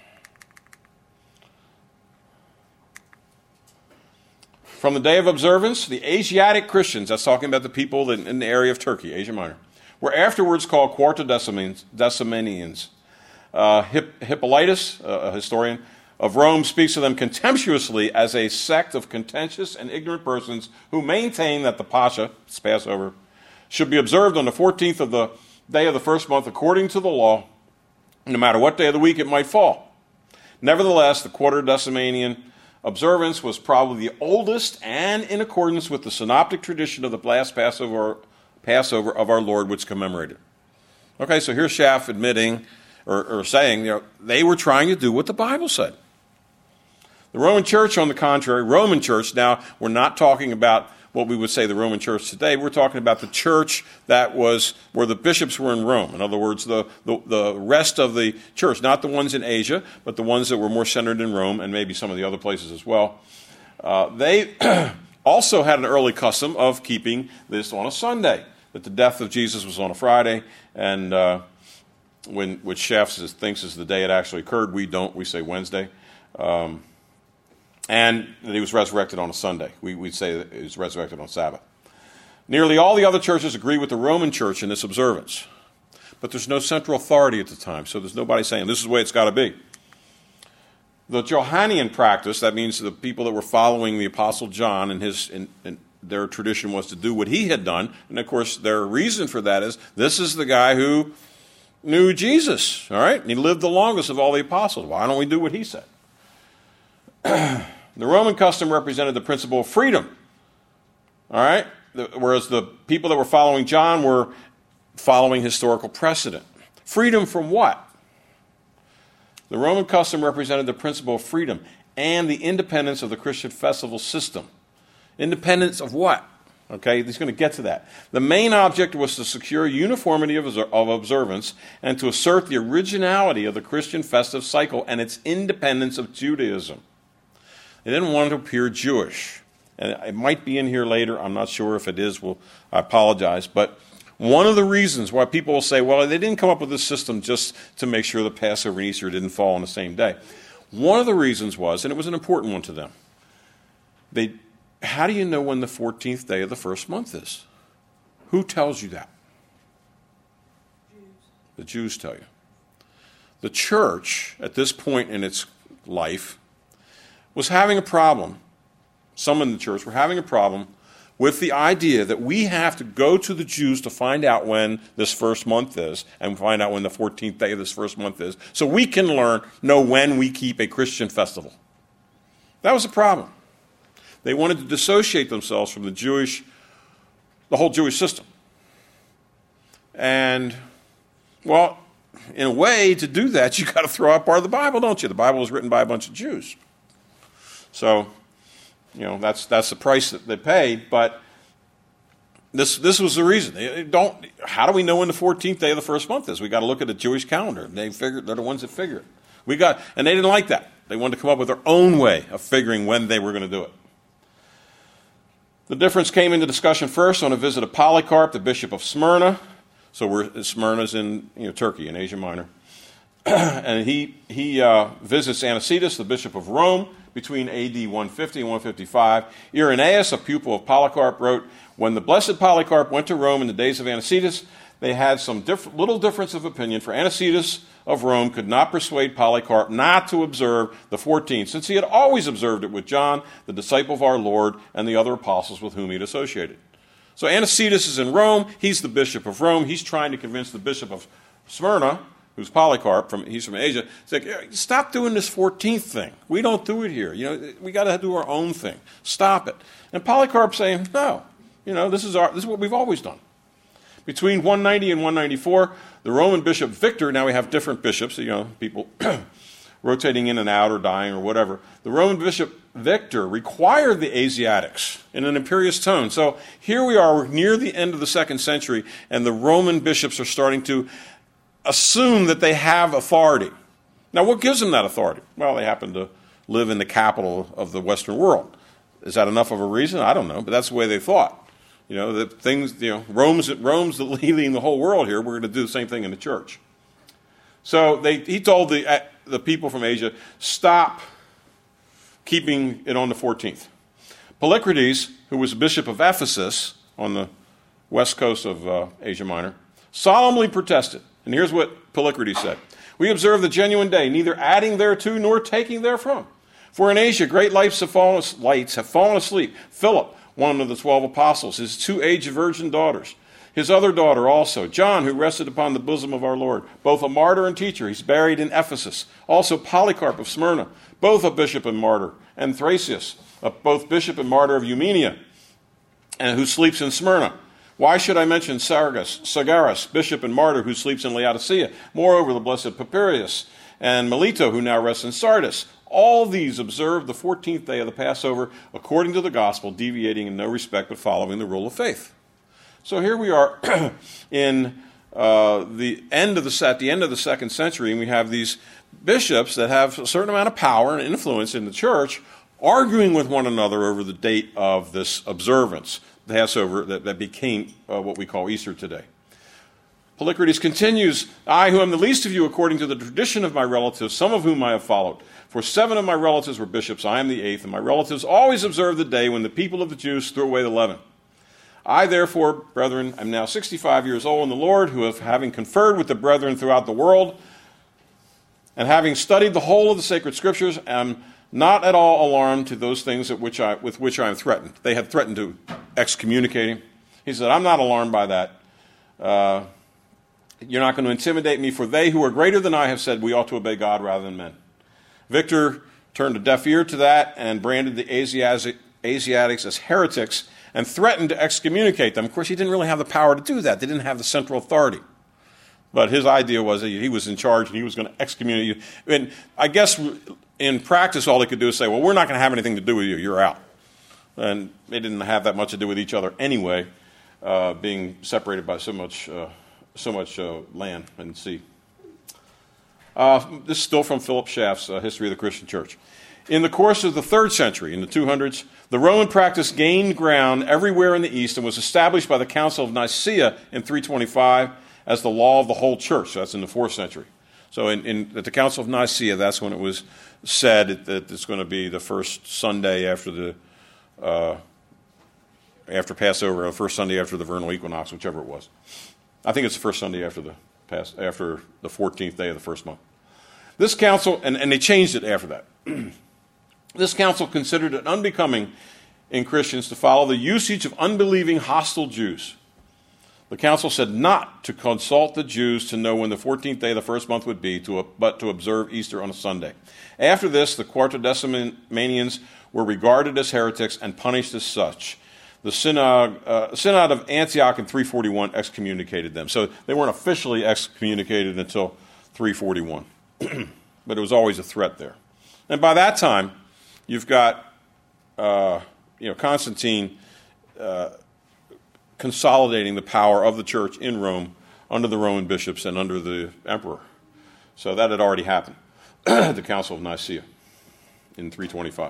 From the day of observance, the Asiatic Christians, that's talking about the people in, in the area of Turkey, Asia Minor, were afterwards called Quartodecimanians. Uh, Hipp- Hippolytus, uh, a historian of Rome, speaks of them contemptuously as a sect of contentious and ignorant persons who maintain that the Pascha, it's Passover, should be observed on the fourteenth of the day of the first month according to the law, no matter what day of the week it might fall. Nevertheless, the Quartodecimanian observance was probably the oldest and in accordance with the synoptic tradition of the last Passover, Passover of our Lord, which commemorated. Okay, so here's Schaff admitting or, or saying, you know, they were trying to do what the Bible said. The Roman Church, on the contrary, Roman Church, now we're not talking about what we would say the Roman Church today. We're talking about the church that was where the bishops were in Rome. In other words, the, the, the rest of the church, not the ones in Asia, but the ones that were more centered in Rome and maybe some of the other places as well. Uh, they also had an early custom of keeping this on a Sunday, that the death of Jesus was on a Friday, and uh, when which Schaff thinks is the day it actually occurred. We don't. We say Wednesday. Um, and that he was resurrected on a Sunday. We, we'd say that he was resurrected on Sabbath. Nearly all the other churches agree with the Roman Church in this observance. But there's no central authority at the time, so there's nobody saying this is the way it's got to be. The Johannian practice, that means the people that were following the Apostle John and his in, in their tradition was to do what he had done. And, of course, their reason for that is this is the guy who knew Jesus, all right? And he lived the longest of all the apostles. Why don't we do what he said? The Roman custom represented the principle of freedom, all right? The, whereas the people that were following John were following historical precedent. Freedom from what? The Roman custom represented the principle of freedom and the independence of the Christian festival system. Independence of what? Okay, he's going to get to that. The main object was to secure uniformity of, of observance and to assert the originality of the Christian festive cycle and its independence of Judaism. They didn't want to appear Jewish. And it might be in here later. I'm not sure if it is. Well, I apologize. But one of the reasons why people will say, well, they didn't come up with this system just to make sure the Passover and Easter didn't fall on the same day. One of the reasons was, and it was an important one to them, they, how do you know when the fourteenth day of the first month is? Who tells you that? Jews. The Jews tell you. The church, at this point in its life, was having a problem. Some in the church were having a problem with the idea that we have to go to the Jews to find out when this first month is and find out when the fourteenth day of this first month is so we can learn, know when we keep a Christian festival. That was the problem. They wanted to dissociate themselves from the Jewish, the whole Jewish system. And, well, in a way, to do that, you've got to throw out part of the Bible, don't you? The Bible was written by a bunch of Jews. So, you know, that's that's the price that they paid, but this this was the reason. They don't. How do we know when the fourteenth day of the first month is? We got to look at the Jewish calendar. They figure they're the ones that figure it. We got, and they didn't like that. They wanted to come up with their own way of figuring when they were going to do it. The difference came into discussion first on a visit of Polycarp, the bishop of Smyrna. So we're Smyrna's in you know Turkey in Asia Minor, and he he uh, visits Anicetus, the bishop of Rome, between A D one fifty and one fifty-five. Irenaeus, a pupil of Polycarp, wrote, when the blessed Polycarp went to Rome in the days of Anicetus, they had some diff- little difference of opinion, for Anicetus of Rome could not persuade Polycarp not to observe the fourteenth, since he had always observed it with John, the disciple of our Lord, and the other apostles with whom he had associated. So Anicetus is in Rome. He's the bishop of Rome. He's trying to convince the bishop of Smyrna, who's Polycarp, from he's from Asia, it's like, stop doing this fourteenth thing. We don't do it here. You know, we got to do our own thing. Stop it. And Polycarp's saying, no, you know, this is our this is what we've always done. Between one ninety and one ninety-four, the Roman bishop Victor, now we have different bishops, you know, people rotating in and out or dying or whatever. The Roman bishop Victor required the Asiatics in an imperious tone. So here we are, we're near the end of the second century, and the Roman bishops are starting to assume that they have authority. Now, what gives them that authority? Well, they happen to live in the capital of the Western world. Is that enough of a reason? I don't know, but that's the way they thought. You know, the things, you know, Rome's, Rome's leading the whole world here. We're going to do the same thing in the church. So they, he told the, uh, the people from Asia, stop keeping it on the fourteenth. Polycrates, who was bishop of Ephesus on the west coast of uh, Asia Minor, solemnly protested. And here's what Polycrates said. We observe the genuine day, neither adding thereto nor taking therefrom. For in Asia great lights have fallen, lights have fallen asleep. Philip, one of the twelve apostles, his two aged virgin daughters, his other daughter also, John, who rested upon the bosom of our Lord, both a martyr and teacher. He's buried in Ephesus. Also Polycarp of Smyrna, both a bishop and martyr, and Thracius, both bishop and martyr of Eumenia, and who sleeps in Smyrna. Why should I mention Sargas, Sagaris, bishop and martyr, who sleeps in Laodicea? Moreover, the blessed Papirius and Melito, who now rests in Sardis. All these observed the fourteenth day of the Passover according to the gospel, deviating in no respect but following the rule of faith. So here we are in uh, the end of the at the end of the second century, and we have these bishops that have a certain amount of power and influence in the church, arguing with one another over the date of this observance, the Passover that, that became uh, what we call Easter today. Polycrates continues, I, who am the least of you according to the tradition of my relatives, some of whom I have followed. For seven of my relatives were bishops, I am the eighth, and my relatives always observe the day when the people of the Jews threw away the leaven. I, therefore, brethren, am now sixty-five years old in the Lord, who have, having conferred with the brethren throughout the world, and having studied the whole of the sacred scriptures, am not at all alarmed to those things at which I, with which I am threatened. They had threatened to excommunicate him. He said, I'm not alarmed by that. Uh, you're not going to intimidate me, for they who are greater than I have said we ought to obey God rather than men. Victor turned a deaf ear to that and branded the Asiatic, Asiatics as heretics and threatened to excommunicate them. Of course, he didn't really have the power to do that. They didn't have the central authority. But his idea was that he was in charge and he was going to excommunicate you. And I guess in practice, all they could do is say, well, we're not going to have anything to do with you. You're out. and they didn't have that much to do with each other anyway, uh, being separated by so much, uh, so much uh, land and sea. Uh, this is still from Philip Schaff's uh, History of the Christian Church. In the course of the third century, in the two hundreds, the Roman practice gained ground everywhere in the East and was established by the Council of Nicaea in three twenty-five as the law of the whole church. That's in the fourth century. So in, in, at the Council of Nicaea, that's when it was said that it's going to be the first Sunday after the uh, after Passover, or the first Sunday after the vernal equinox, whichever it was. I think it's the first Sunday after the past, after the fourteenth day of the first month. This council, and, and they changed it after that. This council considered it unbecoming in Christians to follow the usage of unbelieving hostile Jews. The council said not to consult the Jews to know when the fourteenth day of the first month would be, to, but to observe Easter on a Sunday. After this, the Quartodecimanians were regarded as heretics and punished as such. The Synod, uh, Synod of Antioch in three forty-one excommunicated them. So they weren't officially excommunicated until three forty-one. But it was always a threat there. And by that time, you've got uh, you know, Constantine uh, consolidating the power of the church in Rome under the Roman bishops and under the emperor. So that had already happened at the Council of Nicaea in three twenty-five.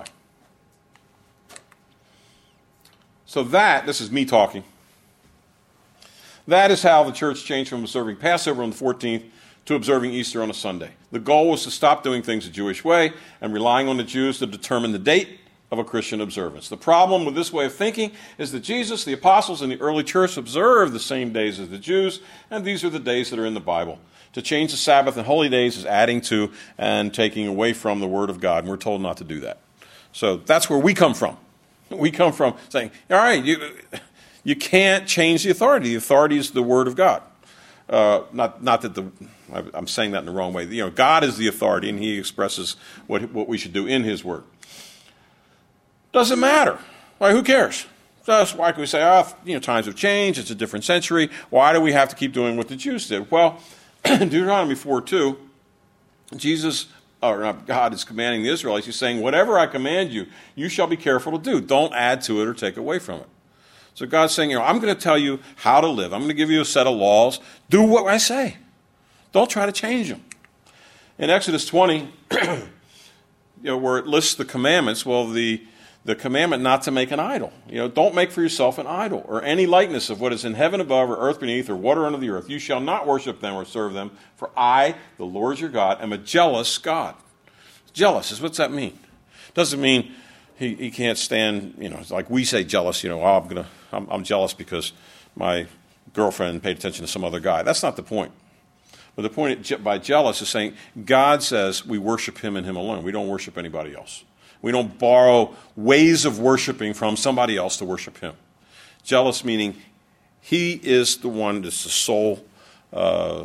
So that, this is me talking, that is how the church changed from observing Passover on the fourteenth to observing Easter on a Sunday. The goal was to stop doing things the Jewish way and relying on the Jews to determine the date of a Christian observance. The problem with this way of thinking is that Jesus, the apostles, and the early church observed the same days as the Jews, and these are the days that are in the Bible. To change the Sabbath and holy days is adding to and taking away from the Word of God, and we're told not to do that. So that's where we come from. We come from saying, all right, you, you can't change the authority. The authority is the Word of God. Uh, not, not that the, I'm saying that in the wrong way. You know, God is the authority, and He expresses what, what we should do in His Word. Doesn't matter. Why, who cares? Just why can we say, oh, you know, times have changed, it's a different century. Why do we have to keep doing what the Jews did? Well, in Deuteronomy four two, Jesus, or not, God is commanding the Israelites, He's saying, whatever I command you, you shall be careful to do. Don't add to it or take away from it. So God's saying, you know, I'm going to tell you how to live. I'm going to give you a set of laws. Do what I say. Don't try to change them. In Exodus twenty, you know, where it lists the commandments, well, the the commandment not to make an idol. You know, don't make for yourself an idol or any likeness of what is in heaven above or earth beneath or water under the earth. You shall not worship them or serve them, for I, the Lord your God, am a jealous God. Jealous, what's that mean? Doesn't mean he, he can't stand, you know, it's like we say jealous, you know, oh, I'm gonna, I'm, I'm jealous because my girlfriend paid attention to some other guy. That's not the point. But the point by jealous is saying God says we worship Him and Him alone. We don't worship anybody else. We don't borrow ways of worshiping from somebody else to worship Him. Jealous meaning He is the one that's the sole, uh,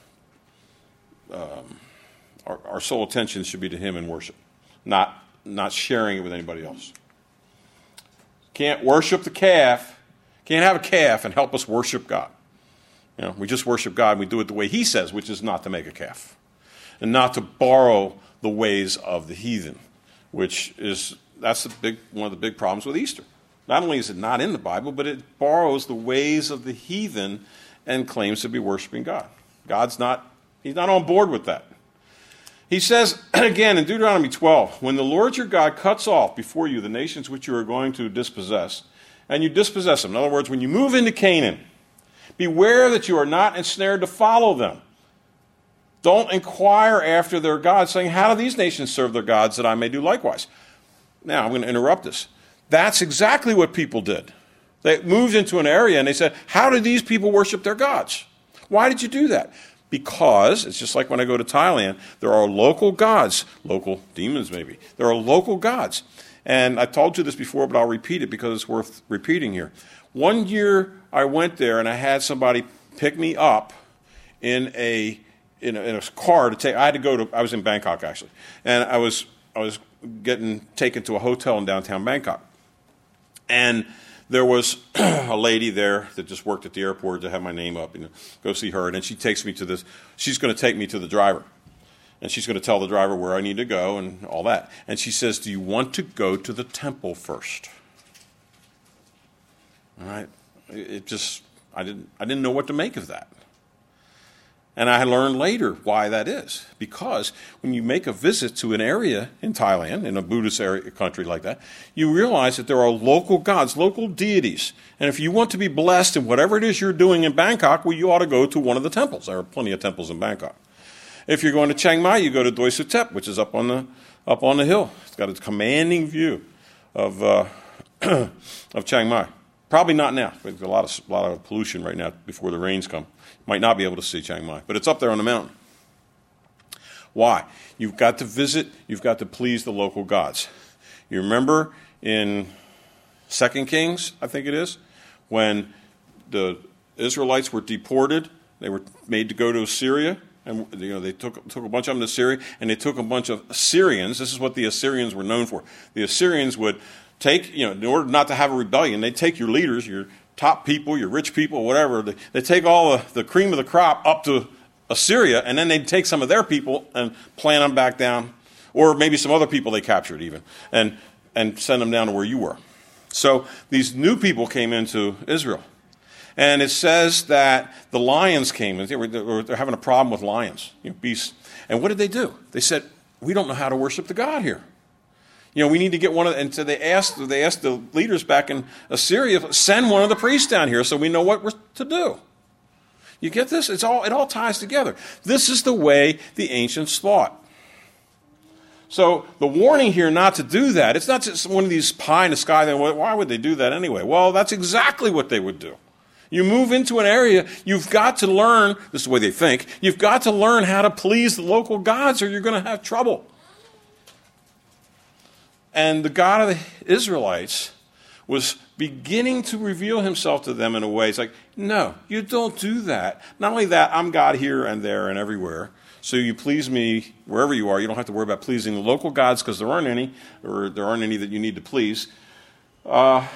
um, our, our sole attention should be to Him in worship, not, not sharing it with anybody else. Can't worship the calf, can't have a calf and help us worship God. You know, we just worship God and we do it the way He says, which is not to make a calf. And not to borrow the ways of the heathen, which is, that's the big, one of the big problems with Easter. Not only is it not in the Bible, but it borrows the ways of the heathen and claims to be worshiping God. God's not, He's not on board with that. He says, again, in Deuteronomy twelve, when the Lord your God cuts off before you the nations which you are going to dispossess, and you dispossess them, in other words, when you move into Canaan, beware that you are not ensnared to follow them. Don't inquire after their gods, saying, how do these nations serve their gods that I may do likewise? Now, I'm going to interrupt this. That's exactly what people did. They moved into an area and they said, how do these people worship their gods? Why did you do that? Because, it's just like when I go to Thailand, there are local gods, local demons maybe. There are local gods. And I told you this before, but I'll repeat it because it's worth repeating here. One year I went there and I had somebody pick me up in a in a, in a car to take. I had to go to. I was in Bangkok actually, and I was I was getting taken to a hotel in downtown Bangkok, and there was a lady there that just worked at the airport to have my name up and you know, go see her, and then she takes me to this. She's going to take me to the driver, and she's going to tell the driver where I need to go and all that. And she says, "Do you want to go to the temple first?" All right? It just, I didn't, I didn't know what to make of that. And I learned later why that is. Because when you make a visit to an area in Thailand, in a Buddhist area, country like that, you realize that there are local gods, local deities. And if you want to be blessed in whatever it is you're doing in Bangkok, well, you ought to go to one of the temples. There are plenty of temples in Bangkok. If you're going to Chiang Mai, you go to Doi Suthep, which is up on the up on the hill. It's got a commanding view of uh, of Chiang Mai. Probably not now. There's a lot of a lot of pollution right now before the rains come. Might not be able to see Chiang Mai, but it's up there on the mountain. Why? You've got to visit, you've got to please the local gods. You remember in Second Kings, I think it is, when the Israelites were deported, they were made to go to Assyria, and you know they took took a bunch of them to Syria, and they took a bunch of Assyrians. This is what the Assyrians were known for. The Assyrians would take, you know, in order not to have a rebellion, they'd take your leaders, your top people, your rich people, whatever. They, they take all the, the cream of the crop up to Assyria, and then they'd take some of their people and plant them back down, or maybe some other people they captured even, and, and send them down to where you were. So these new people came into Israel. And it says that the lions came, and they were, they were they're having a problem with lions, you know, beasts. And what did they do? They said, we don't know how to worship the God here. You know, we need to get one of, and so they asked, they asked the leaders back in Assyria, send one of the priests down here so we know what we're to do. You get this? It's all, it all ties together. This is the way the ancients thought. So the warning here not to do that, it's not just one of these pie in the sky, then why would they do that anyway? Well, that's exactly what they would do. You move into an area, you've got to learn, this is the way they think, you've got to learn how to please the local gods or you're going to have trouble. And the God of the Israelites was beginning to reveal himself to them in a way. It's like, no, you don't do that. Not only that, I'm God here and there and everywhere. So you please me wherever you are. You don't have to worry about pleasing the local gods because there aren't any, or there aren't any that you need to please. Uh,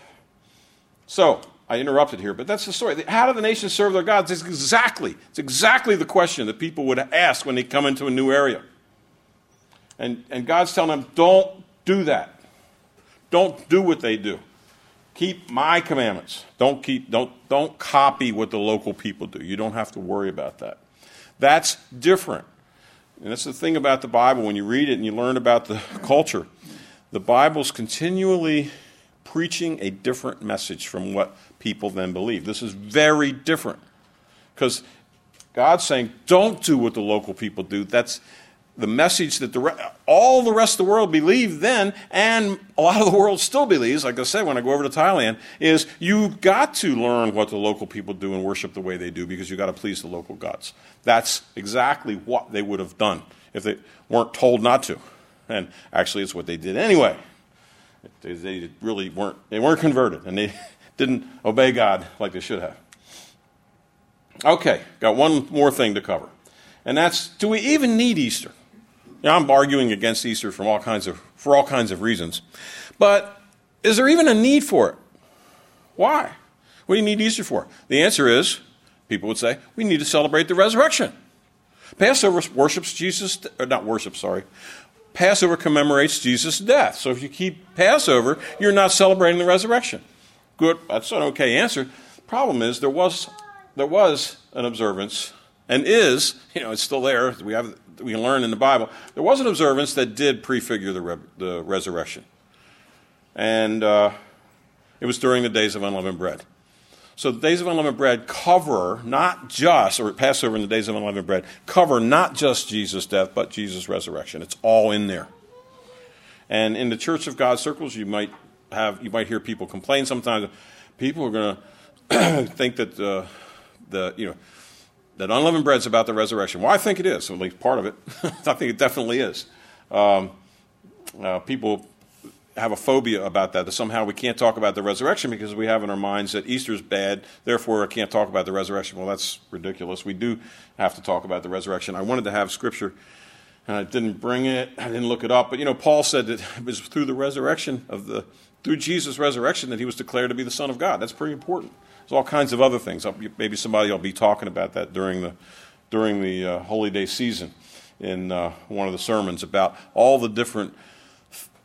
so I interrupted here, but that's the story. How do the nations serve their gods? It's exactly, it's exactly the question that people would ask when they come into a new area. And, and God's telling them, don't do that. Don't do what they do. Keep my commandments. Don't keep don't don't copy what the local people do. You don't have to worry about that. That's different. And that's the thing about the Bible. When you read it and you learn about the culture, the Bible's continually preaching a different message from what people then believe. This is very different. Because God's saying, don't do what the local people do. That's the message that the re- all the rest of the world believed then, and a lot of the world still believes, like I said, when I go over to Thailand, is you've got to learn what the local people do and worship the way they do because you've got to please the local gods. That's exactly what they would have done if they weren't told not to. And actually, it's what they did anyway. They, they really weren't, they weren't converted, and they didn't obey God like they should have. Okay, got one more thing to cover. And that's, do we even need Easter? Now, I'm arguing against Easter from all kinds of, for all kinds of reasons. But is there even a need for it? Why? What do you need Easter for? The answer is, people would say, we need to celebrate the resurrection. Passover worships Jesus, or not worship, sorry. Passover commemorates Jesus' death. So if you keep Passover, you're not celebrating the resurrection. Good, that's an okay answer. Problem is, there was, there was an observance, and is, you know, it's still there. We have, we can learn in the Bible. There was an observance that did prefigure the, re, the resurrection. And uh, it was during the days of unleavened bread. So the days of unleavened bread cover not just, or Passover and the days of unleavened bread, cover not just Jesus' death, but Jesus' resurrection. It's all in there. And in the Church of God circles, you might have, you might hear people complain sometimes. People are going to think that uh, the, you know, that unleavened bread is about the resurrection. Well, I think it is, at least part of it. I think it definitely is. Um, uh, people have a phobia about that, that somehow we can't talk about the resurrection because we have in our minds that Easter's bad, therefore I can't talk about the resurrection. Well, that's ridiculous. We do have to talk about the resurrection. I wanted to have scripture, and I didn't bring it. I didn't look it up. But, you know, Paul said that it was through the resurrection of the, through Jesus' resurrection that he was declared to be the Son of God. That's pretty important. There's all kinds of other things. Maybe somebody will be talking about that during the during the uh, Holy Day season in uh, one of the sermons about all the different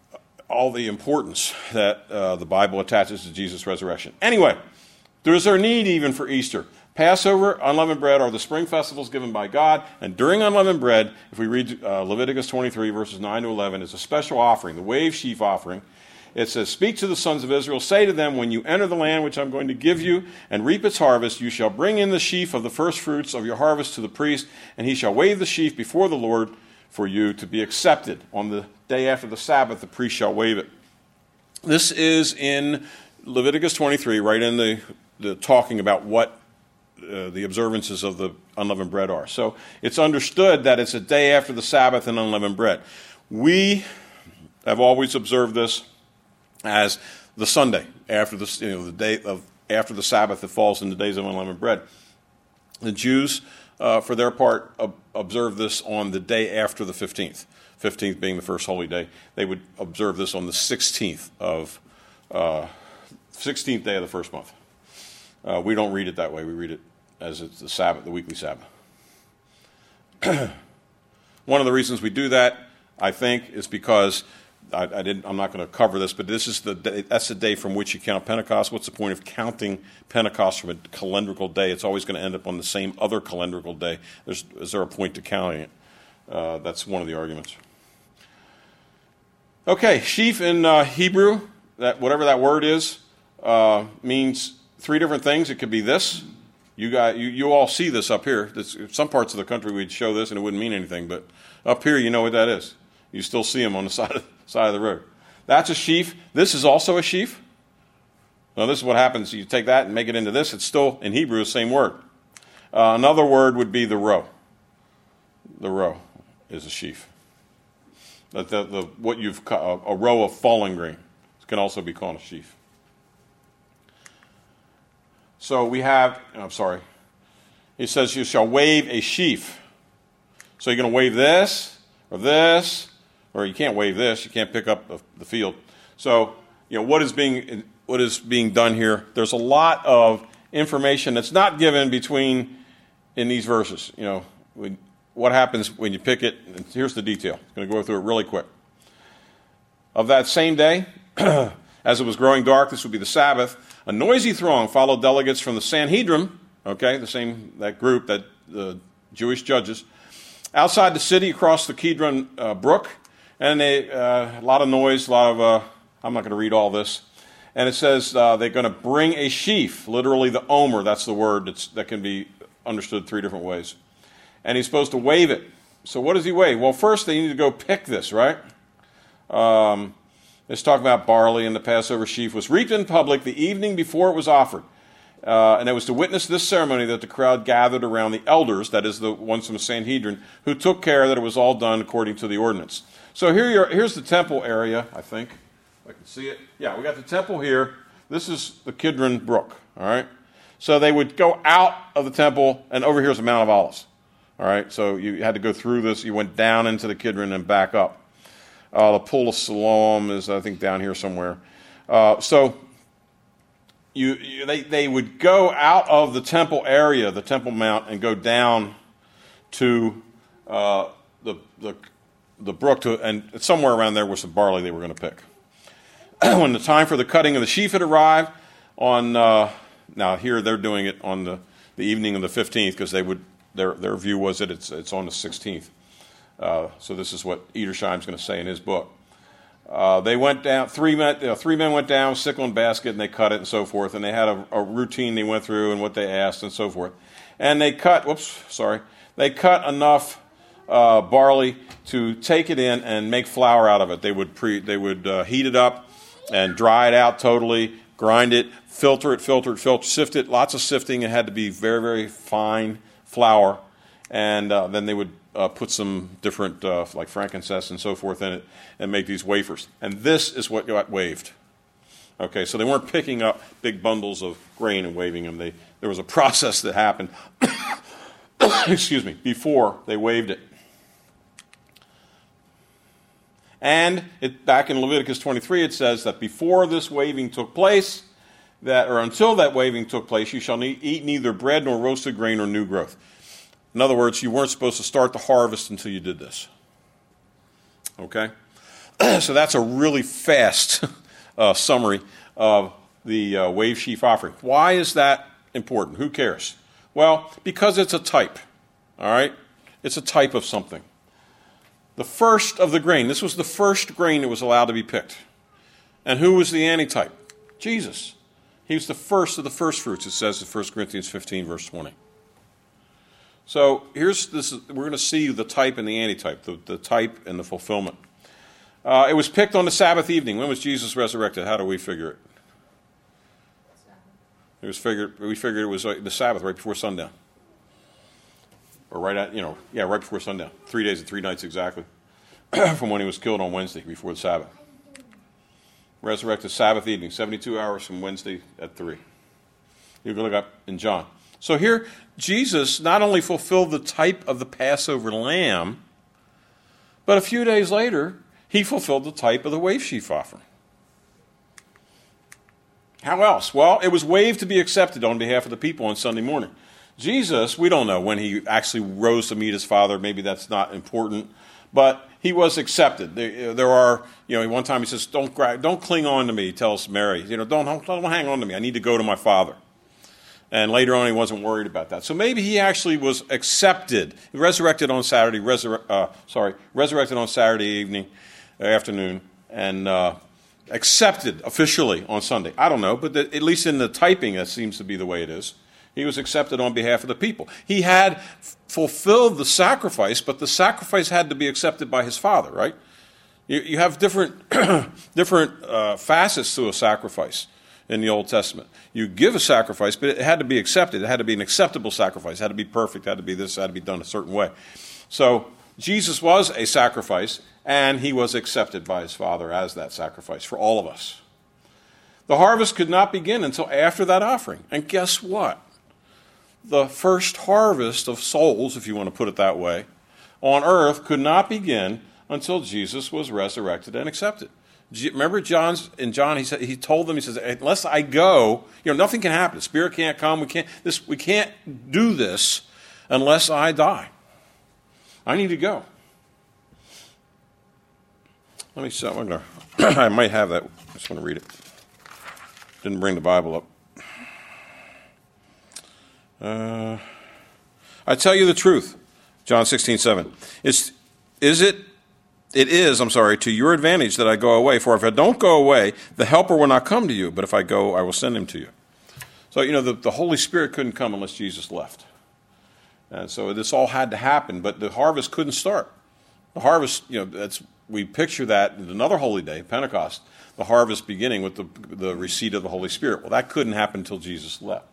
all the importance that uh, the Bible attaches to Jesus' resurrection. Anyway, there's our need even for Easter. Passover, unleavened bread are the spring festivals given by God, and during unleavened bread, if we read uh, Leviticus twenty-three, verses nine to eleven, it's a special offering, the wave sheaf offering. It says, "Speak to the sons of Israel, say to them, when you enter the land which I'm going to give you and reap its harvest, you shall bring in the sheaf of the first fruits of your harvest to the priest, and he shall wave the sheaf before the Lord for you to be accepted. On the day after the Sabbath, the priest shall wave it." This is in Leviticus twenty-three, right in the, the talking about what uh, the observances of the unleavened bread are. So it's understood that it's a day after the Sabbath and unleavened bread. We have always observed this as the Sunday after the, you know, the day of after the Sabbath that falls in the days of unleavened bread. The Jews, uh, for their part, ob- observe this on the day after the fifteenth. fifteenth being the first holy day. They would observe this on the sixteenth of uh, sixteenth day of the first month. Uh, we don't read it that way. We read it as it's the Sabbath, the weekly Sabbath. One of the reasons we do that, I think, is because I, I didn't. I'm not going to cover this, but this is the day, that's the day from which you count Pentecost. What's the point of counting Pentecost from a calendrical day? It's always going to end up on the same other calendrical day. There's, is there a point to counting it? Uh, that's one of the arguments. Okay, sheaf in uh, Hebrew, that whatever that word is, uh, means three different things. It could be this. You got you, you all see this up here. This, some parts of the country we'd show this and it wouldn't mean anything, but up here you know what that is. You still see them on the side of, side of the road. That's a sheaf. This is also a sheaf. Now this is what happens. You take that and make it into this. It's still, in Hebrew, the same word. Uh, another word would be the row. The row is a sheaf. The, the, the, what you've a, a row of fallen grain can also be called a sheaf. So we have, I'm sorry, he says you shall wave a sheaf. So you're going to wave this or this, or you can't wave this. You can't pick up the, the field. So, you know, what is being what is being done here? There's a lot of information that's not given between in these verses. You know, when, what happens when you pick it? And here's the detail. I'm going to go through it really quick. Of that same day, as it was growing dark, this would be the Sabbath, a noisy throng followed delegates from the Sanhedrin, okay, the same, that group, that the Jewish judges, outside the city across the Kidron uh, Brook, and they, uh, a lot of noise, a lot of, uh, I'm not going to read all this, and it says uh, they're going to bring a sheaf, literally the omer, that's the word that's, that can be understood three different ways, and he's supposed to wave it. So what does he wave? Well, first they need to go pick this, right? Um... Let's talk about barley, and the Passover sheaf was reaped in public the evening before it was offered. Uh, and it was to witness this ceremony that the crowd gathered around the elders, that is the ones from the Sanhedrin, who took care that it was all done according to the ordinance. So here you're, here's the temple area, I think. If I can see it. Yeah, we got the temple here. This is the Kidron Brook, all right? So they would go out of the temple, and over here is the Mount of Olives, all right? So you had to go through this. You went down into the Kidron and back up. Uh, the Pool of Siloam is, I think, down here somewhere. Uh, so you, you, they, they would go out of the temple area, the Temple Mount, and go down to uh, the, the the brook, to, and somewhere around there was some barley they were going to pick. When the time for the cutting of the sheaf had arrived, on uh, now here they're doing it on the, the evening of the fifteenth, because they would their their view was that it's it's on the sixteenth. Uh, so this is what Edersheim's going to say in his book. Uh, they went down, three men, you know, three men went down, sickle and basket, and they cut it and so forth. And they had a, a routine they went through and what they asked and so forth. And they cut, whoops, sorry, they cut enough uh, barley to take it in and make flour out of it. They would pre, they would uh, heat it up and dry it out totally, grind it, filter it, filter it, filter, sift it. Lots of sifting. It had to be very, very fine flour. And uh, then they would Uh, put some different, uh, like frankincense and so forth in it, and make these wafers. And this is what got waved. Okay, so they weren't picking up big bundles of grain and waving them. They, there was a process that happened, excuse me, before they waved it. And it, back in Leviticus twenty-three, it says that before this waving took place, that or until that waving took place, you shall ne- eat neither bread nor roasted grain nor new growth. In other words, you weren't supposed to start the harvest until you did this. Okay? So that's a really fast uh, summary of the uh, wave sheaf offering. Why is that important? Who cares? Well, because it's a type, all right? It's a type of something. The first of the grain. This was the first grain that was allowed to be picked. And who was the antitype? Jesus. He was the first of the first fruits, it says in First Corinthians fifteen, verse twenty. So here's this. We're going to see the type and the antitype, the, the type and the fulfillment. Uh, it was picked on the Sabbath evening. When was Jesus resurrected? How do we figure it? It was figured. We figured it was the Sabbath, right before sundown, or right at you know, yeah, right before sundown. Three days and three nights exactly, from when he was killed on Wednesday before the Sabbath. Resurrected Sabbath evening, seventy-two hours from Wednesday at three. You can look up in John. So here, Jesus not only fulfilled the type of the Passover lamb, but a few days later, he fulfilled the type of the wave sheaf offering. How else? Well, it was waved to be accepted on behalf of the people on Sunday morning. Jesus, we don't know when he actually rose to meet his Father. Maybe that's not important. But he was accepted. There, there are, you know, one time he says, don't, don't cling on to me, he tells Mary. You know, don't, don't, don't hang on to me. I need to go to my Father. And later on, he wasn't worried about that. So maybe he actually was accepted. He resurrected on Saturday, resur- uh, sorry, resurrected on Saturday evening, uh, afternoon, and uh, accepted officially on Sunday. I don't know, but the, at least in the typing, that seems to be the way it is. He was accepted on behalf of the people. He had f- fulfilled the sacrifice, but the sacrifice had to be accepted by his Father, right? You, you have different, different uh, facets to a sacrifice in the Old Testament. You give a sacrifice, but it had to be accepted. It had to be an acceptable sacrifice. It had to be perfect. It had to be this. It had to be done a certain way. So Jesus was a sacrifice, and he was accepted by his Father as that sacrifice for all of us. The harvest could not begin until after that offering. And guess what? The first harvest of souls, if you want to put it that way, on earth could not begin until Jesus was resurrected and accepted. Remember John's in John, he said he told them, he says, unless I go, you know, nothing can happen. The Spirit can't come. We can't this we can't do this unless I die. I need to go. Let me see. I'm gonna, I might have that. I just want to read it. Didn't bring the Bible up. Uh, I tell you the truth, John sixteen seven. Is, is it, it is, I'm sorry, to your advantage that I go away. For if I don't go away, the Helper will not come to you. But if I go, I will send him to you. So, you know, the, the Holy Spirit couldn't come unless Jesus left. And so this all had to happen, but the harvest couldn't start. The harvest, you know, that's we picture that in another holy day, Pentecost, the harvest beginning with the, the receipt of the Holy Spirit. Well, that couldn't happen until Jesus left.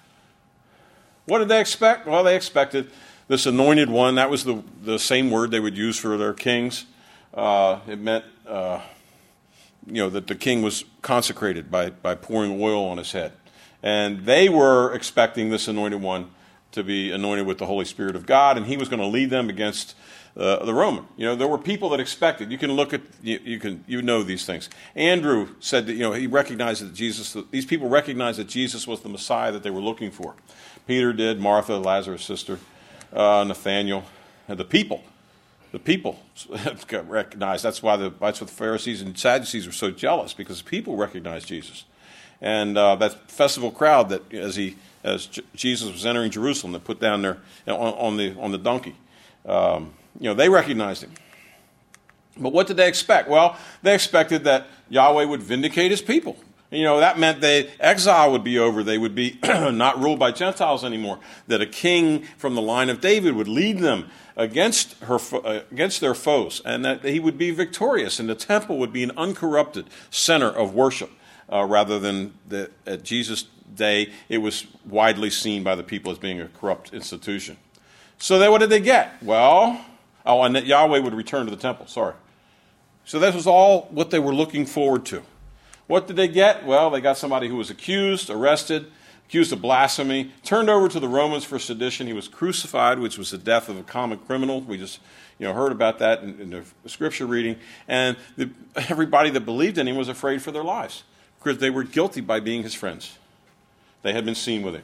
What did they expect? Well, they expected this anointed one. That was the, the same word they would use for their kings. Uh, it meant, uh, you know, that the king was consecrated by, by pouring oil on his head. And they were expecting this anointed one to be anointed with the Holy Spirit of God, and he was going to lead them against uh, the Roman. You know, there were people that expected. You can look at, you, you can, you know these things. Andrew said that, you know, he recognized that Jesus, these people recognized that Jesus was the Messiah that they were looking for. Peter did, Martha, Lazarus' sister, uh, Nathaniel, and the people. The people got recognized. That's why the, that's what the Pharisees and Sadducees were so jealous, because people recognized Jesus. And uh, that festival crowd that, as he, as J- Jesus was entering Jerusalem, that put down their on, on the on the donkey, um, you know, they recognized him. But what did they expect? Well, they expected that Yahweh would vindicate his people. You know, that meant they exile would be over. They would be not ruled by Gentiles anymore. That a king from the line of David would lead them against her uh, against their foes, and that he would be victorious, and the temple would be an uncorrupted center of worship, uh, rather than the, at Jesus' day it was widely seen by the people as being a corrupt institution. So then, what did they get? Well, oh, and that Yahweh would return to the temple. Sorry. So this was all what they were looking forward to. What did they get? Well, they got somebody who was accused, arrested, accused of blasphemy, turned over to the Romans for sedition. He was crucified, which was the death of a common criminal. We just, you know, heard about that in, in the scripture reading. And the, everybody that believed in him was afraid for their lives because they were guilty by being his friends. They had been seen with him.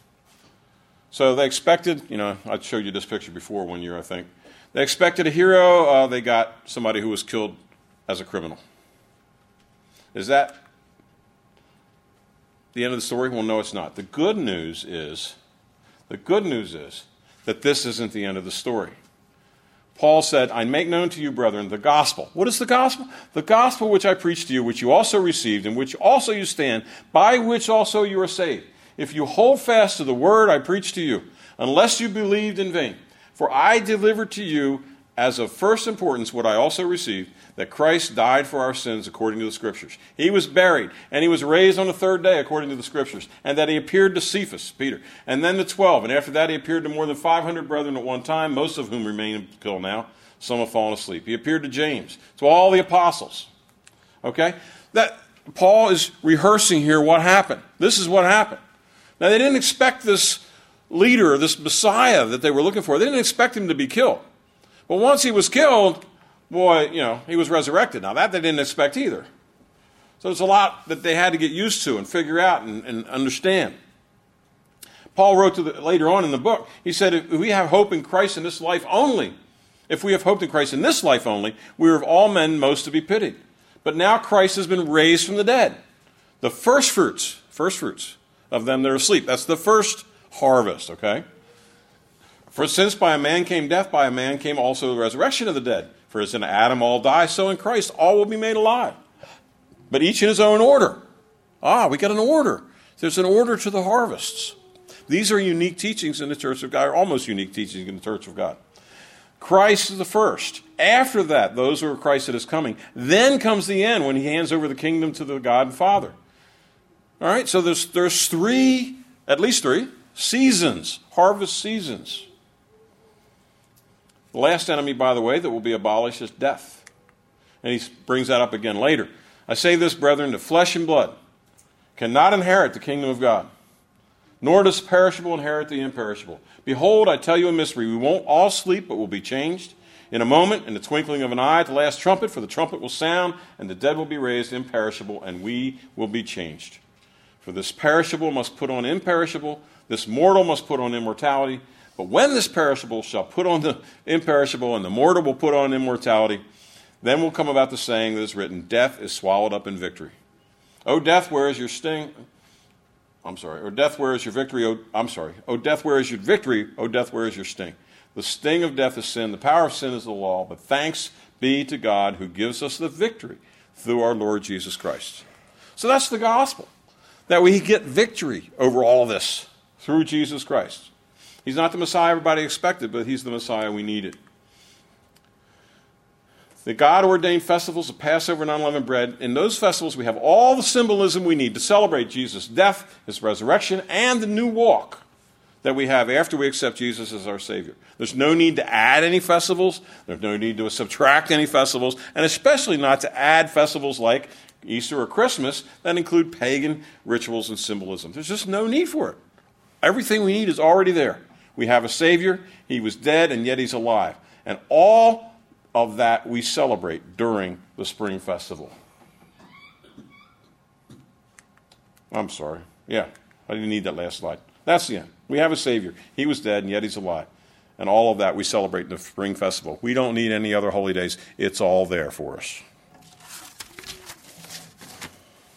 So they expected, you know, I showed you this picture before one year, I think. They expected a hero. Uh, they got somebody who was killed as a criminal. Is that the end of the story? Well, no, it's not. The good news is, the good news is that this isn't the end of the story. Paul said, I make known to you, brethren, the gospel. What is the gospel? The gospel which I preached to you, which you also received, in which also you stand, by which also you are saved. If you hold fast to the word I preached to you, unless you believed in vain. For I delivered to you as of first importance what I also received, that Christ died for our sins according to the Scriptures. He was buried, and he was raised on the third day according to the Scriptures, and that he appeared to Cephas, Peter, and then to twelve, and after that he appeared to more than five hundred brethren at one time, most of whom remain until now. Some have fallen asleep. He appeared to James, to all the apostles. Okay? That Paul is rehearsing here what happened. This is what happened. Now, they didn't expect this leader, this Messiah that they were looking for. They didn't expect him to be killed. But once he was killed, boy, you know, he was resurrected. Now, that they didn't expect either. So there's a lot that they had to get used to and figure out and, and understand. Paul wrote to the, later on in the book, he said, if we have hope in Christ in this life only, if we have hope in Christ in this life only, we are of all men most to be pitied. But now Christ has been raised from the dead. The first fruits, first fruits of them that are asleep. That's the first harvest, okay? For since by a man came death, by a man came also the resurrection of the dead. For as in Adam all die, so in Christ all will be made alive. But each in his own order. Ah, we got an order. There's an order to the harvests. These are unique teachings in the church of God, or almost unique teachings in the church of God. Christ is the first. After that, those who are Christ that is coming. Then comes the end when he hands over the kingdom to the God and Father. All right, so there's there's three, at least three, seasons, harvest seasons. The last enemy, by the way, that will be abolished is death. And he brings that up again later. I say this, brethren, that flesh and blood cannot inherit the kingdom of God, nor does perishable inherit the imperishable. Behold, I tell you a mystery. We won't all sleep, but will be changed. In a moment, in the twinkling of an eye, at the last trumpet, for the trumpet will sound, and the dead will be raised imperishable, and we will be changed. For this perishable must put on imperishable, this mortal must put on immortality. But when this perishable shall put on the imperishable, and the mortal will put on immortality, then will come about the saying that is written, death is swallowed up in victory. O death, where is your sting? I'm sorry. O death, where is your victory? O, I'm sorry. O death, where is your victory? O death, where is your sting? The sting of death is sin. The power of sin is the law. But thanks be to God who gives us the victory through our Lord Jesus Christ. So that's the gospel, that we get victory over all this through Jesus Christ. He's not the Messiah everybody expected, but he's the Messiah we needed. The God-ordained festivals of Passover and unleavened bread, in those festivals we have all the symbolism we need to celebrate Jesus' death, his resurrection, and the new walk that we have after we accept Jesus as our Savior. There's no need to add any festivals. There's no need to subtract any festivals, and especially not to add festivals like Easter or Christmas that include pagan rituals and symbolism. There's just no need for it. Everything we need is already there. We have a Savior. He was dead, and yet he's alive. And all of that we celebrate during the Spring Festival. I'm sorry. Yeah, I didn't need that last slide. That's the end. We have a Savior. He was dead, and yet he's alive. And all of that we celebrate in the Spring Festival. We don't need any other holy days. It's all there for us.